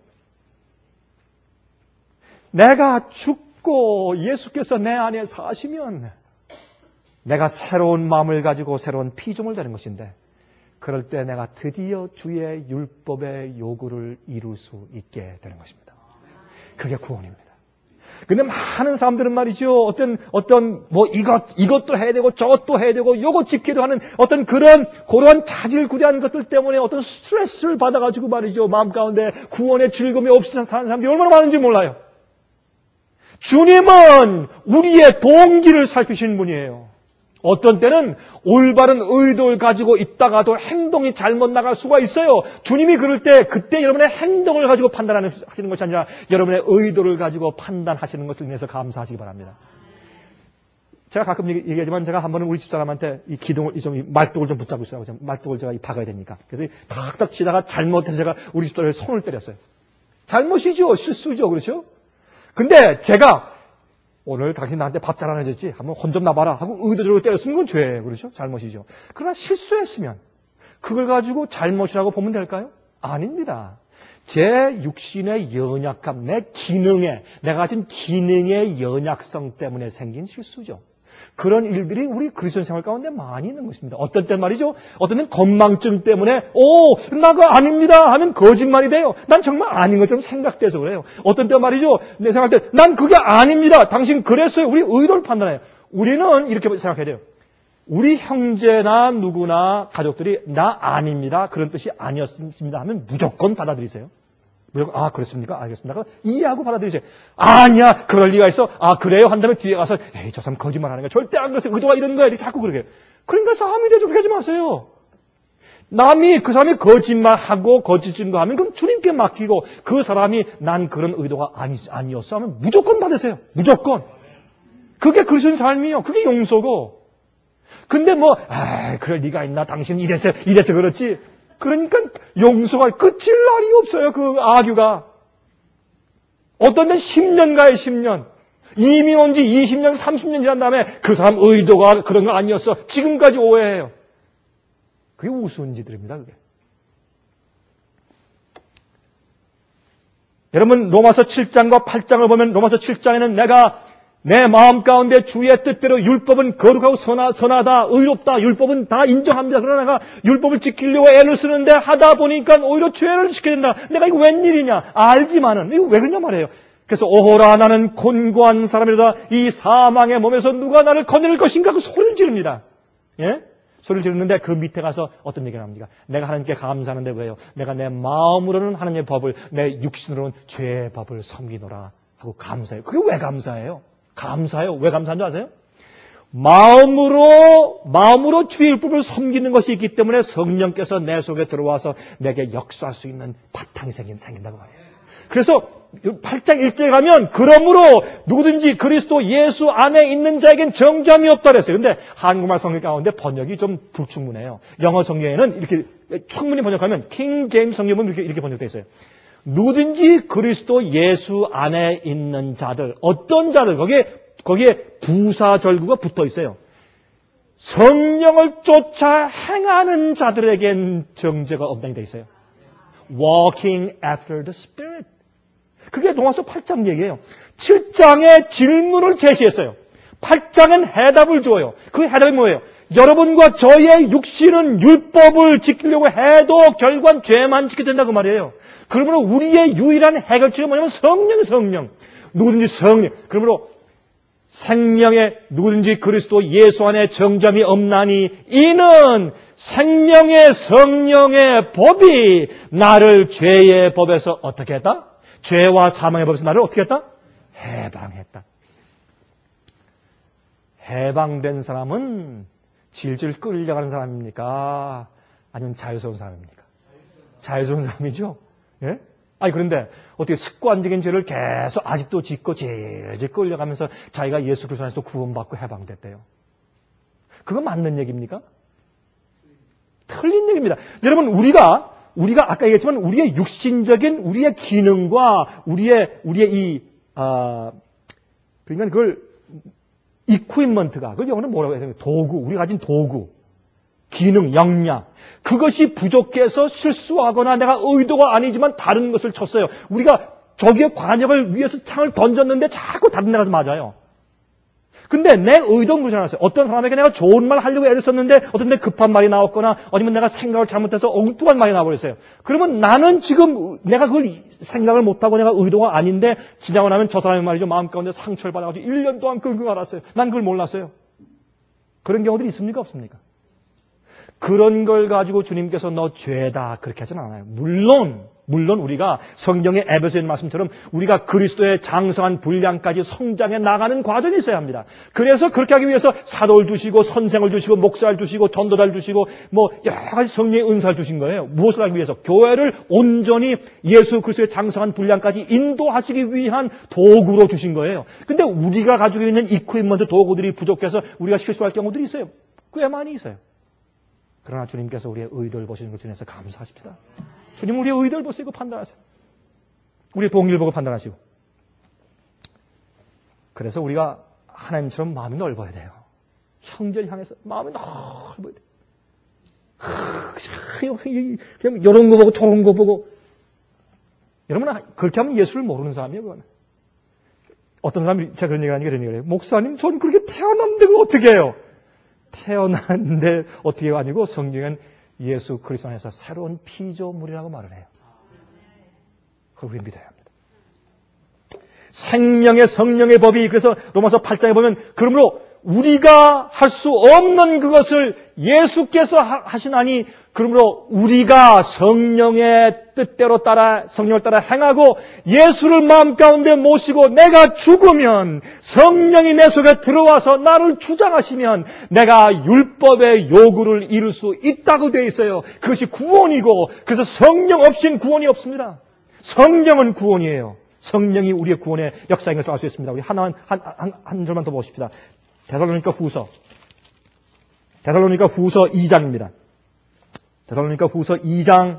내가 죽고 예수께서 내 안에 사시면 내가 새로운 마음을 가지고 새로운 피조물 되는 것인데 그럴 때 내가 드디어 주의 율법의 요구를 이룰 수 있게 되는 것입니다. 그게 구원입니다. 근데 많은 사람들은 말이죠. 뭐 이것도 해야 되고 저것도 해야 되고 요것 지키도 하는 어떤 그러한 자질구레한 것들 때문에 어떤 스트레스를 받아가지고 말이죠. 마음 가운데 구원의 즐거움이 없이 사는 사람들이 얼마나 많은지 몰라요. 주님은 우리의 동기를 살피시는 분이에요. 어떤 때는 올바른 의도를 가지고 있다가도 행동이 잘못 나갈 수가 있어요. 주님이 그럴 때 그때 여러분의 행동을 가지고 판단하시는 것이 아니라 여러분의 의도를 가지고 판단하시는 것을 위해서 감사하시기 바랍니다. 제가 가끔 얘기하지만 제가 한 번은 우리 집사람한테 이 기둥을 이 말뚝을 좀 붙잡고 있으라고 말뚝을 제가 박아야 되니까 그래서 탁탁 치다가 잘못해서 제가 우리 집사람의 손을 때렸어요. 잘못이죠. 실수죠. 그렇죠? 근데 제가 오늘 당신 나한테 밥 잘 안 해줬지? 한번 혼 좀 나봐라 하고 의도적으로 때렸으면 그건 죄예요. 그렇죠? 잘못이죠. 그러나 실수했으면 그걸 가지고 잘못이라고 보면 될까요? 아닙니다. 제 육신의 연약함, 내 기능에, 내가 가진 기능의 연약성 때문에 생긴 실수죠. 그런 일들이 우리 그리스도인 생활 가운데 많이 있는 것입니다. 어떤 때 말이죠. 어떤 때는 건망증 때문에 나 그거 아닙니다 하면 거짓말이 돼요. 난 정말 아닌 것처럼 생각돼서 그래요. 어떤 때 말이죠. 내 생각할 때 난 그게 아닙니다. 당신 그랬어요. 우리 의도를 판단해요. 우리는 이렇게 생각해야 돼요. 우리 형제나 누구나 가족들이 나 아닙니다. 그런 뜻이 아니었습니다 하면 무조건 받아들이세요. 무조건 그렇습니까? 알겠습니다. 이해하고 받아들이세요. 아니야 그럴 리가 있어. 그래요 한다면 뒤에 가서 에이 저 사람 거짓말하는 거야. 절대 안 그랬어요. 의도가 이런 거야. 이렇게 자꾸 그러게. 그러니까 싸움이 되죠. 그렇게 하지 마세요. 그 사람이 거짓말하고 거짓 증거하면 그럼 주님께 맡기고 그 사람이 난 그런 의도가 아니었어 하면 무조건 받으세요. 무조건. 그게 그리스도인 삶이요. 그게 용서고. 근데 그럴 리가 있나? 당신 이래서 그렇지. 그러니까 용서가 끝일 날이 없어요. 그 악유가. 어떤 데는 10년 가요. 10년. 이미 온 지 20년, 30년 지난 다음에 그 사람 의도가 그런 거 아니었어. 지금까지 오해해요. 그게 우스운 짓들입니다. 그게. 여러분 로마서 7장과 8장을 보면 로마서 7장에는 내가 내 마음 가운데 주의 뜻대로 율법은 거룩하고 선하다, 의롭다, 율법은 다 인정합니다. 그러나 내가 율법을 지키려고 애를 쓰는데 하다 보니까 오히려 죄를 지켜야 된다. 내가 이거 웬일이냐? 알지만은 이거 왜 그러냐 말이에요. 그래서 오호라 나는 곤고한 사람이라다 이 사망의 몸에서 누가 나를 건져낼 것인가 그 소리를 지릅니다. 예? 소리를 지르는데 그 밑에 가서 어떤 얘기를 합니까? 내가 하나님께 감사하는데 왜요? 내가 내 마음으로는 하나님의 법을, 내 육신으로는 죄의 법을 섬기노라 하고 감사해요. 그게 왜 감사해요? 감사해요. 왜 감사한 줄 아세요? 마음으로 주의 율법을 섬기는 것이 있기 때문에 성령께서 내 속에 들어와서 내게 역사할 수 있는 바탕이 생긴다고 말해요. 그래서 8장 1절에 가면 그러므로 누구든지 그리스도 예수 안에 있는 자에겐 정죄함이 없다 그랬어요. 근데 한국말 성경 가운데 번역이 좀 불충분해요. 영어 성경에는 이렇게 충분히 번역하면 킹 제임스 성경은 이렇게 번역되어 있어요. 누구든지 그리스도 예수 안에 있는 자들, 어떤 자들, 거기에 부사절구가 붙어 있어요. 성령을 쫓아 행하는 자들에겐 정죄가 없다니 되어 있어요. Walking after the Spirit. 그게 로마서 8장 얘기예요. 7장에 질문을 제시했어요. 8장은 해답을 줘요. 그 해답이 뭐예요? 여러분과 저의 육신은 율법을 지키려고 해도 결과는 죄만 지켜야 된다고 말이에요. 그러므로 우리의 유일한 해결책은 뭐냐면 성령. 누구든지 성령. 그러므로 생명의 누구든지 그리스도 예수 안에 정죄함이 없나니 이는 생명의 성령의 법이 나를 죄의 법에서 어떻게 했다? 죄와 사망의 법에서 나를 어떻게 했다? 해방했다. 해방된 사람은 질질 끌려가는 사람입니까? 아니면 자유스러운 사람입니까? 자유스러운 사람이죠. 예? 아니 그런데 어떻게 습관적인 죄를 계속 아직도 짓고 질질 끌려가면서 자기가 예수 그리스도 안에서 구원받고 해방됐대요. 그거 맞는 얘기입니까? 틀린 얘기입니다. 여러분 우리가 아까 얘기했지만 우리의 육신적인 우리의 기능과 우리의 그러니까 그걸 equipment가 그걸 영어는 뭐라고 해야 되나요? 도구, 우리가 가진 도구, 기능, 역량 그것이 부족해서 실수하거나 내가 의도가 아니지만 다른 것을 쳤어요. 우리가 저기의 관역을 위해서 창을 던졌는데 자꾸 다른 데 가서 맞아요. 근데 내 의도는 그렇지 않았어요. 어떤 사람에게 내가 좋은 말 하려고 애를 썼는데 어떤 데 급한 말이 나왔거나 아니면 내가 생각을 잘못해서 엉뚱한 말이 나와버렸어요. 그러면 나는 지금 내가 그걸 생각을 못하고 내가 의도가 아닌데 지나고 나면 저 사람의 말이죠. 마음 가운데 상처를 받아가지고 1년 동안 끙끙 앓았어요. 난 그걸 몰랐어요. 그런 경우들이 있습니까? 없습니까? 그런 걸 가지고 주님께서 너 죄다 그렇게 하진 않아요. 물론 우리가 성경의 에베소인 말씀처럼 우리가 그리스도의 장성한 분량까지 성장해 나가는 과정이 있어야 합니다. 그래서 그렇게 하기 위해서 사도를 주시고 선생을 주시고 목사를 주시고 전도자를 주시고 뭐 여러 가지 성령의 은사를 주신 거예요. 무엇을 하기 위해서? 교회를 온전히 예수 그리스도의 장성한 분량까지 인도하시기 위한 도구로 주신 거예요. 근데 우리가 가지고 있는 이퀴먼트 도구들이 부족해서 우리가 실수할 경우들이 있어요. 꽤 많이 있어요. 그러나 주님께서 우리의 의도를 보시는 것을 인해서 감사하십시다. 주님 우리의 의도를 보시고 판단하세요. 우리의 동기를 보고 판단하시고. 그래서 우리가 하나님처럼 마음이 넓어야 돼요. 형제를 향해서 마음이 넓어야 돼요. 그냥 이런 거 보고 저런 거 보고. 여러분 그렇게 하면 예수를 모르는 사람이에요. 그건. 어떤 사람이 제가 그런 얘기를 하니까 그런 얘기를 해요. 목사님 전 그렇게 태어났는데 그걸 어떻게 해요? 태어났는데 어떻게 아니고 성경은 예수 그리스도 안에서 새로운 피조물이라고 말을 해요. 그걸 우리 믿어야 합니다. 생명의 성령의 법이 그래서 로마서 8장에 보면 그러므로 우리가 할 수 없는 그것을 예수께서 하시나니 그러므로 우리가 성령의 뜻대로 따라 성령을 따라 행하고 예수를 마음 가운데 모시고 내가 죽으면 성령이 내 속에 들어와서 나를 주장하시면 내가 율법의 요구를 이룰 수 있다고 되어 있어요. 그것이 구원이고 그래서 성령 없이는 구원이 없습니다. 성령은 구원이에요. 성령이 우리의 구원의 역사인 것을 알 수 있습니다. 우리 한 절만 더 보십시다. 데살로니가 후서 2장입니다. 데살로니가 후서 2장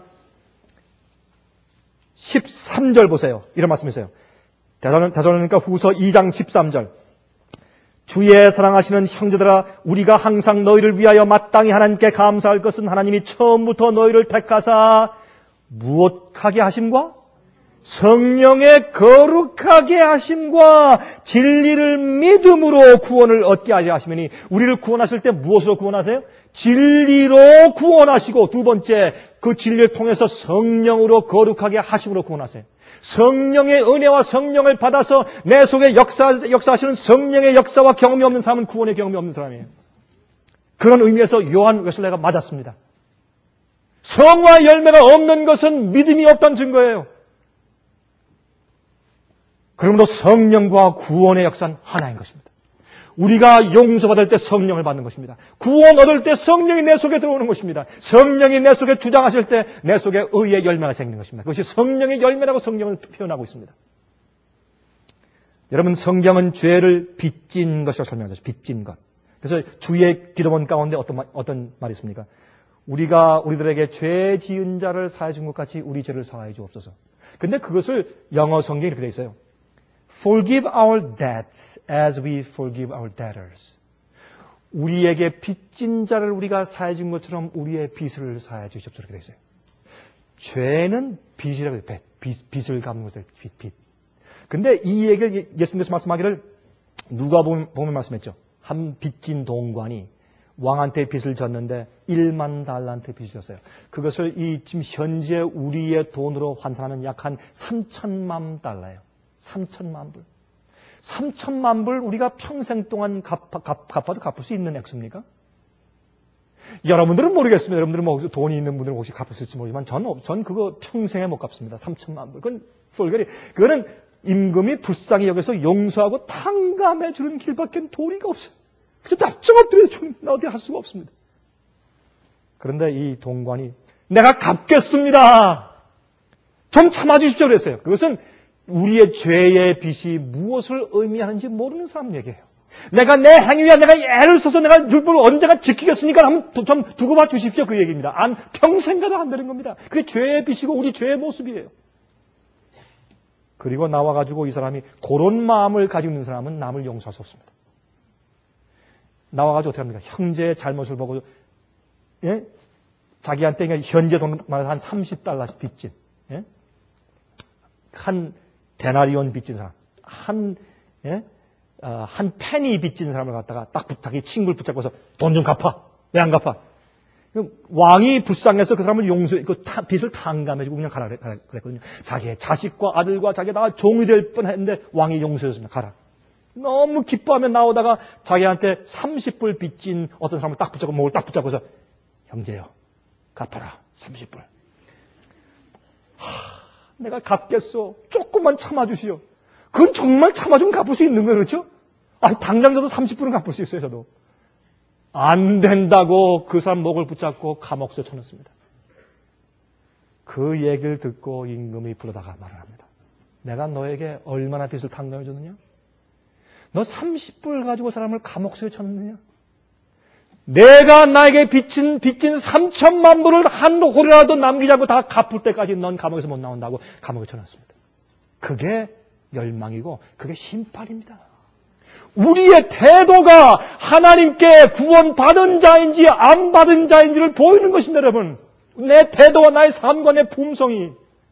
13절 보세요. 이런 말씀이세요. 데살로니가 후서 2장 13절. 주의 사랑하시는 형제들아 우리가 항상 너희를 위하여 마땅히 하나님께 감사할 것은 하나님이 처음부터 너희를 택하사 무엇하게 하심과 성령의 거룩하게 하심과 진리를 믿음으로 구원을 얻게 하려 하시면이 우리를 구원하실 때 무엇으로 구원하세요? 진리로 구원하시고 두 번째 그 진리를 통해서 성령으로 거룩하게 하심으로 구원하세요. 성령의 은혜와 성령을 받아서 내 속에 역사하시는 성령의 역사와 경험이 없는 사람은 구원의 경험이 없는 사람이에요. 그런 의미에서 요한 웨슬레가 맞았습니다. 성화 열매가 없는 것은 믿음이 없다는 증거예요. 그러므로 성령과 구원의 역사는 하나인 것입니다. 우리가 용서받을 때 성령을 받는 것입니다. 구원 얻을 때 성령이 내 속에 들어오는 것입니다. 성령이 내 속에 주장하실 때 내 속에 의의 열매가 생기는 것입니다. 그것이 성령의 열매라고 성경은 표현하고 있습니다. 여러분, 성경은 죄를 빚진 것이라고 설명하죠. 빚진 것. 그래서 주의 기도문 가운데 어떤 말이 있습니까? 우리가 우리들에게 죄 지은 자를 사하여 준 것 같이 우리 죄를 사하여 주옵소서. 근데 그것을 영어 성경에 이렇게 되어 있어요. Forgive our debts as we forgive our debtors. 우리에게 빚진 자를 우리가 사해 준 것처럼 우리의 빚을 사해 주십시오. 이렇게 되어 있어요. 죄는 빚이라고 해요. 빚을 갚는 것을 빚. 근데 이 얘기를 예수님께서 말씀하기를 누가 보면 말씀했죠. 한 빚진 동관이 왕한테 빚을 졌는데 1만 달란트 빚을 졌어요. 그것을 지금 현재 우리의 돈으로 환산하면 약 한 3천만 달러예요. 3천만 불. 3천만 불 우리가 평생 동안 갚아도 갚을 수 있는 액수입니까? 여러분들은 모르겠습니다. 여러분들은 뭐 돈이 있는 분들은 혹시 갚을 수 있을지 모르지만 전 그거 평생에 못 갚습니다. 3천만 불. 그거는 임금이 불쌍히 여겨서 용서하고 탕감해 주는 길밖에 도리가 없어요. 그저 납작 엎드려서 어디 할 수가 없습니다. 그런데 이 동관이 내가 갚겠습니다. 좀 참아주십시오 그랬어요. 그것은 우리의 죄의 빚이 무엇을 의미하는지 모르는 사람 얘기예요. 내가 내 행위야 내가 애를 써서 내가 율법을 언제가 지키겠으니까 한번 좀 두고 봐 주십시오 그 얘기입니다. 평생 가도 안 되는 겁니다. 그게 죄의 빚이고 우리 죄의 모습이에요. 그리고 나와가지고 이 사람이 그런 마음을 가지고 있는 사람은 남을 용서할 수 없습니다. 나와가지고 어떻게 합니까? 형제의 잘못을 보고 예? 자기한테 현재 돈 말해서 한 30달러씩 빚진 예? 한 데나리온 빚진 사람 한 페니 빚진 사람을 갖다가 딱 자기 친구를 붙잡고서 돈 좀 갚아. 왜 안 갚아? 왕이 불쌍해서 그 사람을 빚을 탕감해주고 그냥 가라 그랬거든요. 자기의 자식과 아들과 자기가 종이 될 뻔했는데 왕이 용서했습니다. 가라. 너무 기뻐하며 나오다가 자기한테 30불 빚진 어떤 사람을 딱 붙잡고 목을 딱 붙잡고서 형제요 갚아라 30불. 내가 갚겠소. 조금만 참아주시오. 그건 정말 참아주면 갚을 수 있는 거예요. 그렇죠? 당장 저도 30불은 갚을 수 있어요. 저도. 안 된다고 그 사람 목을 붙잡고 감옥에 쳐넣습니다. 그 얘기를 듣고 임금이 불러다가 말을 합니다. 내가 너에게 얼마나 빚을 탕감해 줬느냐? 너 30불 가지고 사람을 감옥에 쳐넣느냐? 내가 나에게 빚진 3천만 불을 한 홀이라도 남기지 않고 다 갚을 때까지 넌 감옥에서 못 나온다고 감옥에 쳐넣습니다. 그게 열망이고 그게 심판입니다. 우리의 태도가 하나님께 구원받은 자인지 안 받은 자인지를 보이는 것입니다. 여러분. 내 태도와 나의 삶과 내 품성이.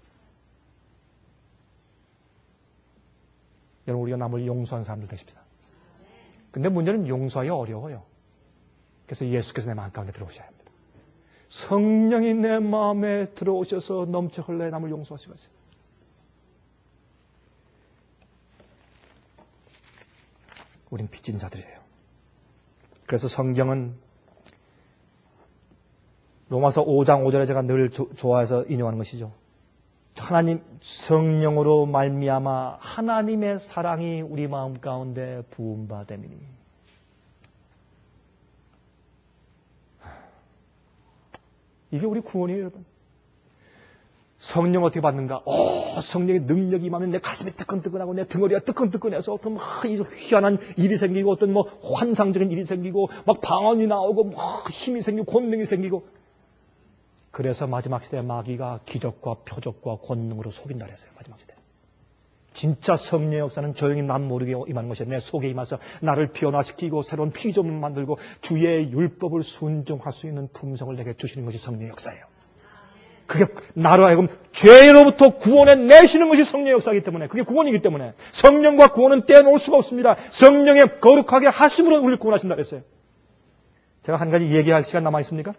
여러분 우리가 남을 용서하는 사람들 되십시다. 근데 문제는 용서하기 어려워요. 그래서 예수께서 내 마음 가운데 들어오셔야 합니다. 성령이 내 마음에 들어오셔서 넘쳐 흘러 남을 용서하시고 하세요. 우린 빚진 자들이에요. 그래서 성경은 로마서 5장 5절에 제가 늘 좋아해서 인용하는 것이죠. 하나님 성령으로 말미암아 하나님의 사랑이 우리 마음 가운데 부음받음이니. 이게 우리 구원이에요, 여러분. 성령 어떻게 받는가? 성령의 능력이 임하면 내 가슴이 뜨끈뜨끈하고 내 등허리가 뜨끈뜨끈해서 어떤 희한한 일이 생기고 어떤 환상적인 일이 생기고 막 방언이 나오고 힘이 생기고 권능이 생기고. 그래서 마지막 시대에 마귀가 기적과 표적과 권능으로 속인다 그랬어요. 마지막 시대. 진짜 성령의 역사는 조용히 남 모르게 임하는 것이 내 속에 임해서 나를 변화시키고 새로운 피조물 만들고 주의 율법을 순종할 수 있는 품성을 내게 주시는 것이 성령의 역사예요. 그게 나로 하여금 죄로부터 구원해 내시는 것이 성령의 역사이기 때문에 그게 구원이기 때문에 성령과 구원은 떼놓을 수가 없습니다. 성령의 거룩하게 하심으로 우리를 구원하신다 그랬어요. 제가 한 가지 얘기할 시간 남아 있습니까?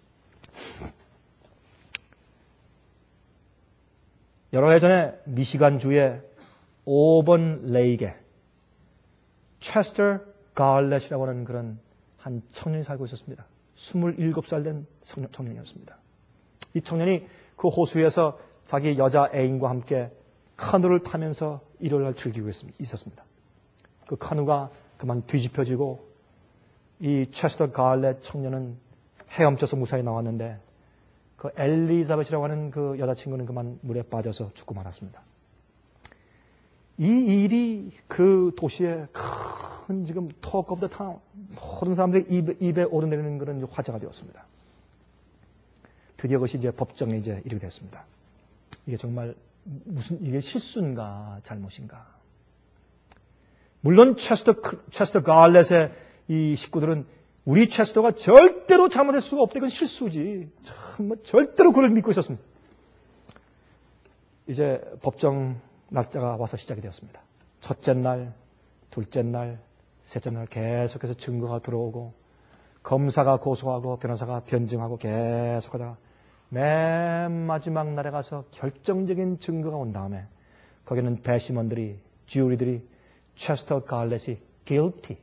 여러 해 전에 미시간주의 오번 레이게 체스터 갈렛이라고 하는 그런 한 청년이 살고 있었습니다. 27살 된 청년이었습니다. 이 청년이 그 호수에서 자기 여자 애인과 함께 카누를 타면서 일요일날 즐기고 있었습니다. 그 카누가 그만 뒤집혀지고 이 체스터 가알렛 청년은 헤엄쳐서 무사히 나왔는데 그 엘리자벳이라고 하는 그 여자친구는 그만 물에 빠져서 죽고 말았습니다. 이 일이 그 도시에 큰 지금 talk of the town, 모든 사람들이 입에 오르내리는 그런 화제가 되었습니다. 드디어 그것이 이제 법정에 이제 이르게 됐습니다. 이게 정말 이게 실수인가 잘못인가? 물론 체스터 가알렛의 이 식구들은 우리 체스터가 절대로 잘못할 수가 없다. 이건 실수지. 참 절대로 그걸 믿고 있었습니다. 이제 법정 날짜가 와서 시작이 되었습니다. 첫째 날, 둘째 날, 셋째 날 계속해서 증거가 들어오고 검사가 고소하고 변호사가 변증하고 계속하다가 맨 마지막 날에 가서 결정적인 증거가 온 다음에 거기는 배심원들이, 주리들이 체스터 가알렛이 guilty,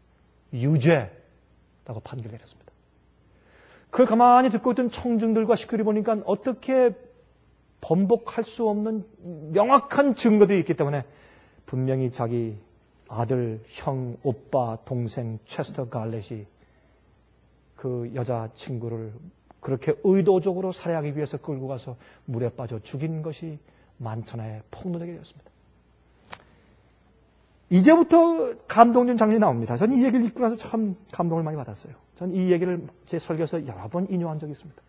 유죄라고 판결을 내렸습니다. 그걸 가만히 듣고 있던 청중들과 식구들이 보니까 어떻게 번복할 수 없는 명확한 증거들이 있기 때문에 분명히 자기 아들, 형, 오빠, 동생 체스터 가알렛이 그 여자친구를 그렇게 의도적으로 살해하기 위해서 끌고 가서 물에 빠져 죽인 것이 만천하에 폭로되게 되었습니다. 이제부터 감동적인 장면이 나옵니다. 저는 이 얘기를 읽고 나서 참 감동을 많이 받았어요. 저는 이 얘기를 제 설교에서 여러 번 인용한 적이 있습니다.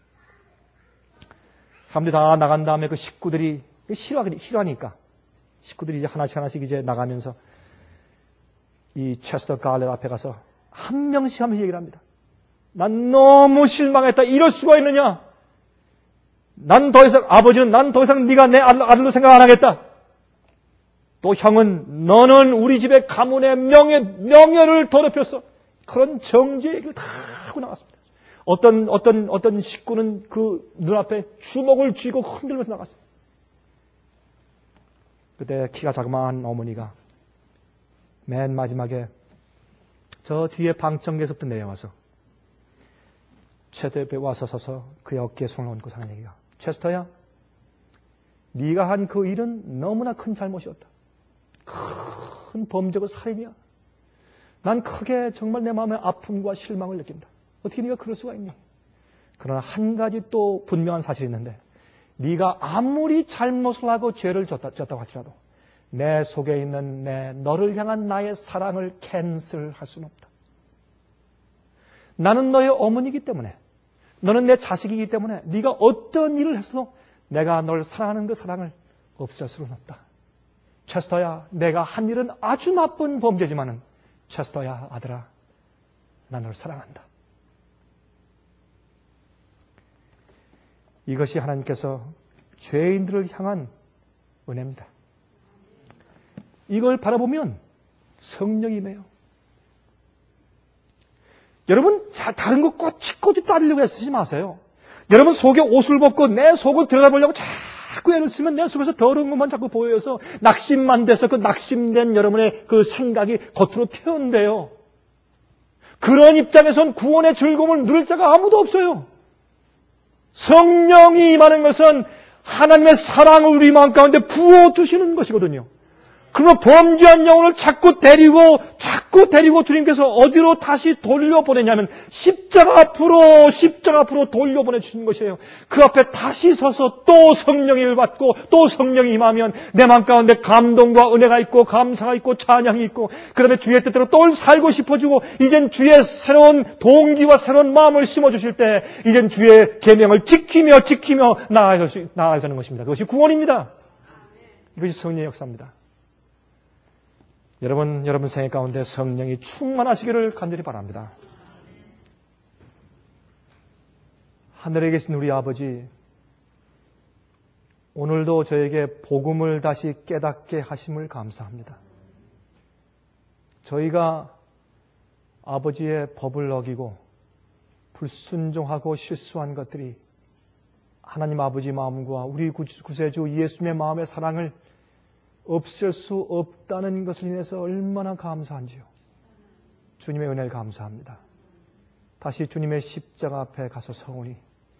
사람들이 다 나간 다음에 그 식구들이 싫어하니까 식구들이 이제 하나씩 이제 나가면서 이 체스터 가알렛 앞에 가서 한 명씩 하면서 얘기를 합니다. 난 너무 실망했다. 이럴 수가 있느냐? 아버지는 난 더 이상 네가 내 아들로 생각 안 하겠다. 또 형은 너는 우리 집의 가문의 명예를 더럽혔어. 그런 정죄 얘기를 다 하고 나갔습니다. 어떤 식구는 그 눈앞에 주먹을 쥐고 흔들면서 나갔어요. 그때 키가 자그마한 어머니가 맨 마지막에 저 뒤에 방청객석부터 내려와서 체스터 옆에 와서 서서 그의 어깨에 손을 얹고 하는 얘기가, 체스터야, 네가 한 그 일은 너무나 큰 잘못이었다. 큰 범죄고 살인이야. 난 크게 정말 내 마음에 아픔과 실망을 느낀다. 어떻게 네가 그럴 수가 있니? 그러나 한 가지 또 분명한 사실이 있는데, 네가 아무리 잘못을 하고 죄를 졌다고 할지라도 내 속에 있는 너를 향한 나의 사랑을 캔슬할 수는 없다. 나는 너의 어머니이기 때문에, 너는 내 자식이기 때문에 네가 어떤 일을 했어도 내가 널 사랑하는 그 사랑을 없앨 수는 없다. 체스터야, 내가 한 일은 아주 나쁜 범죄지만은 체스터야, 아들아, 나 널 사랑한다. 이것이 하나님께서 죄인들을 향한 은혜입니다. 이걸 바라보면 성령이 임해요. 여러분, 다른 거 꼬치꼬치 따르려고 애쓰지 마세요. 여러분 속에 옷을 벗고 내 속을 들여다보려고 자꾸 애를 쓰면 내 속에서 더러운 것만 자꾸 보여서 낙심만 돼서 그 낙심된 여러분의 그 생각이 겉으로 표현돼요. 그런 입장에선 구원의 즐거움을 누릴 자가 아무도 없어요. 성령이 임하는 것은 하나님의 사랑을 우리 마음 가운데 부어주시는 것이거든요. 그러면 범죄한 영혼을 자꾸 데리고 주님께서 어디로 다시 돌려보내냐면 십자가 앞으로 돌려보내주시는 것이에요. 그 앞에 다시 서서 또 성령을 받고 또 성령이 임하면 내 마음 가운데 감동과 은혜가 있고 감사가 있고 찬양이 있고 그 다음에 주의 뜻대로 또 살고 싶어지고 이젠 주의 새로운 동기와 새로운 마음을 심어주실 때 이젠 주의 계명을 지키며 나아가야 되는 것입니다. 그것이 구원입니다. 이것이 성령의 역사입니다. 여러분 생애 가운데 성령이 충만하시기를 간절히 바랍니다. 하늘에 계신 우리 아버지, 오늘도 저에게 복음을 다시 깨닫게 하심을 감사합니다. 저희가 아버지의 법을 어기고 불순종하고 실수한 것들이 하나님 아버지 마음과 우리 구세주 예수님의 마음의 사랑을 없앨 수 없다는 것을 인해서 얼마나 감사한지요. 주님의 은혜를 감사합니다. 다시 주님의 십자가 앞에 가서 서오니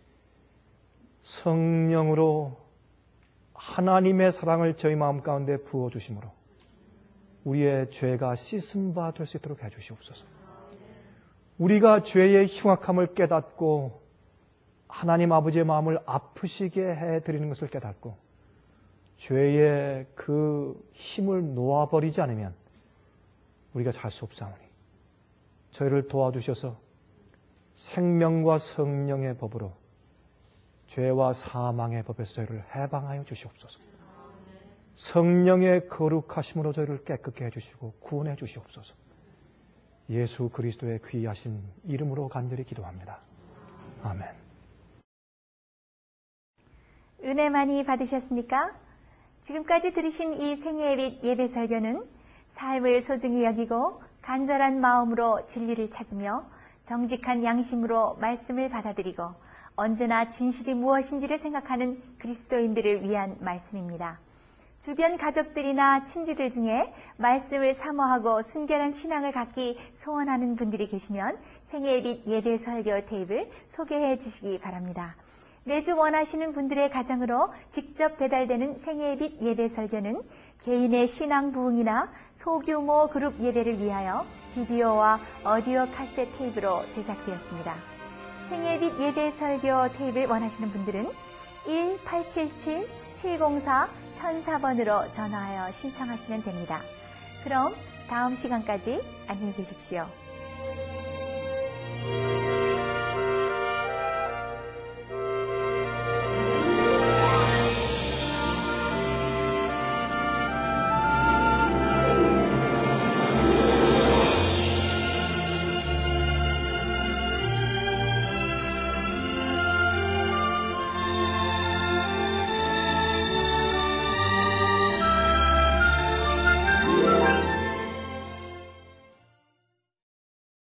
성령으로 하나님의 사랑을 저희 마음 가운데 부어주심으로 우리의 죄가 씻음 바 될 수 있도록 해주시옵소서. 우리가 죄의 흉악함을 깨닫고 하나님 아버지의 마음을 아프시게 해드리는 것을 깨닫고 죄의 그 힘을 놓아버리지 않으면 우리가 살 수 없사오니 저희를 도와주셔서 생명과 성령의 법으로 죄와 사망의 법에서 저희를 해방하여 주시옵소서. 성령의 거룩하심으로 저희를 깨끗게 해주시고 구원해 주시옵소서. 예수 그리스도의 귀하신 이름으로 간절히 기도합니다. 아멘. 은혜 많이 받으셨습니까? 지금까지 들으신 이 생애의 예배 설교는 삶을 소중히 여기고 간절한 마음으로 진리를 찾으며 정직한 양심으로 말씀을 받아들이고 언제나 진실이 무엇인지를 생각하는 그리스도인들을 위한 말씀입니다. 주변 가족들이나 친지들 중에 말씀을 사모하고 순결한 신앙을 갖기 소원하는 분들이 계시면 생애의 빛 예배 설교 테이프를 소개해 주시기 바랍니다. 매주 원하시는 분들의 가정으로 직접 배달되는 생애의 빛 예배 설교는 개인의 신앙 부흥이나 소규모 그룹 예배를 위하여 비디오와 오디오 카세트 테이프로 제작되었습니다. 생애의 빛 예배 설교 테이프를 원하시는 분들은 1877-704-1004번으로 전화하여 신청하시면 됩니다. 그럼 다음 시간까지 안녕히 계십시오.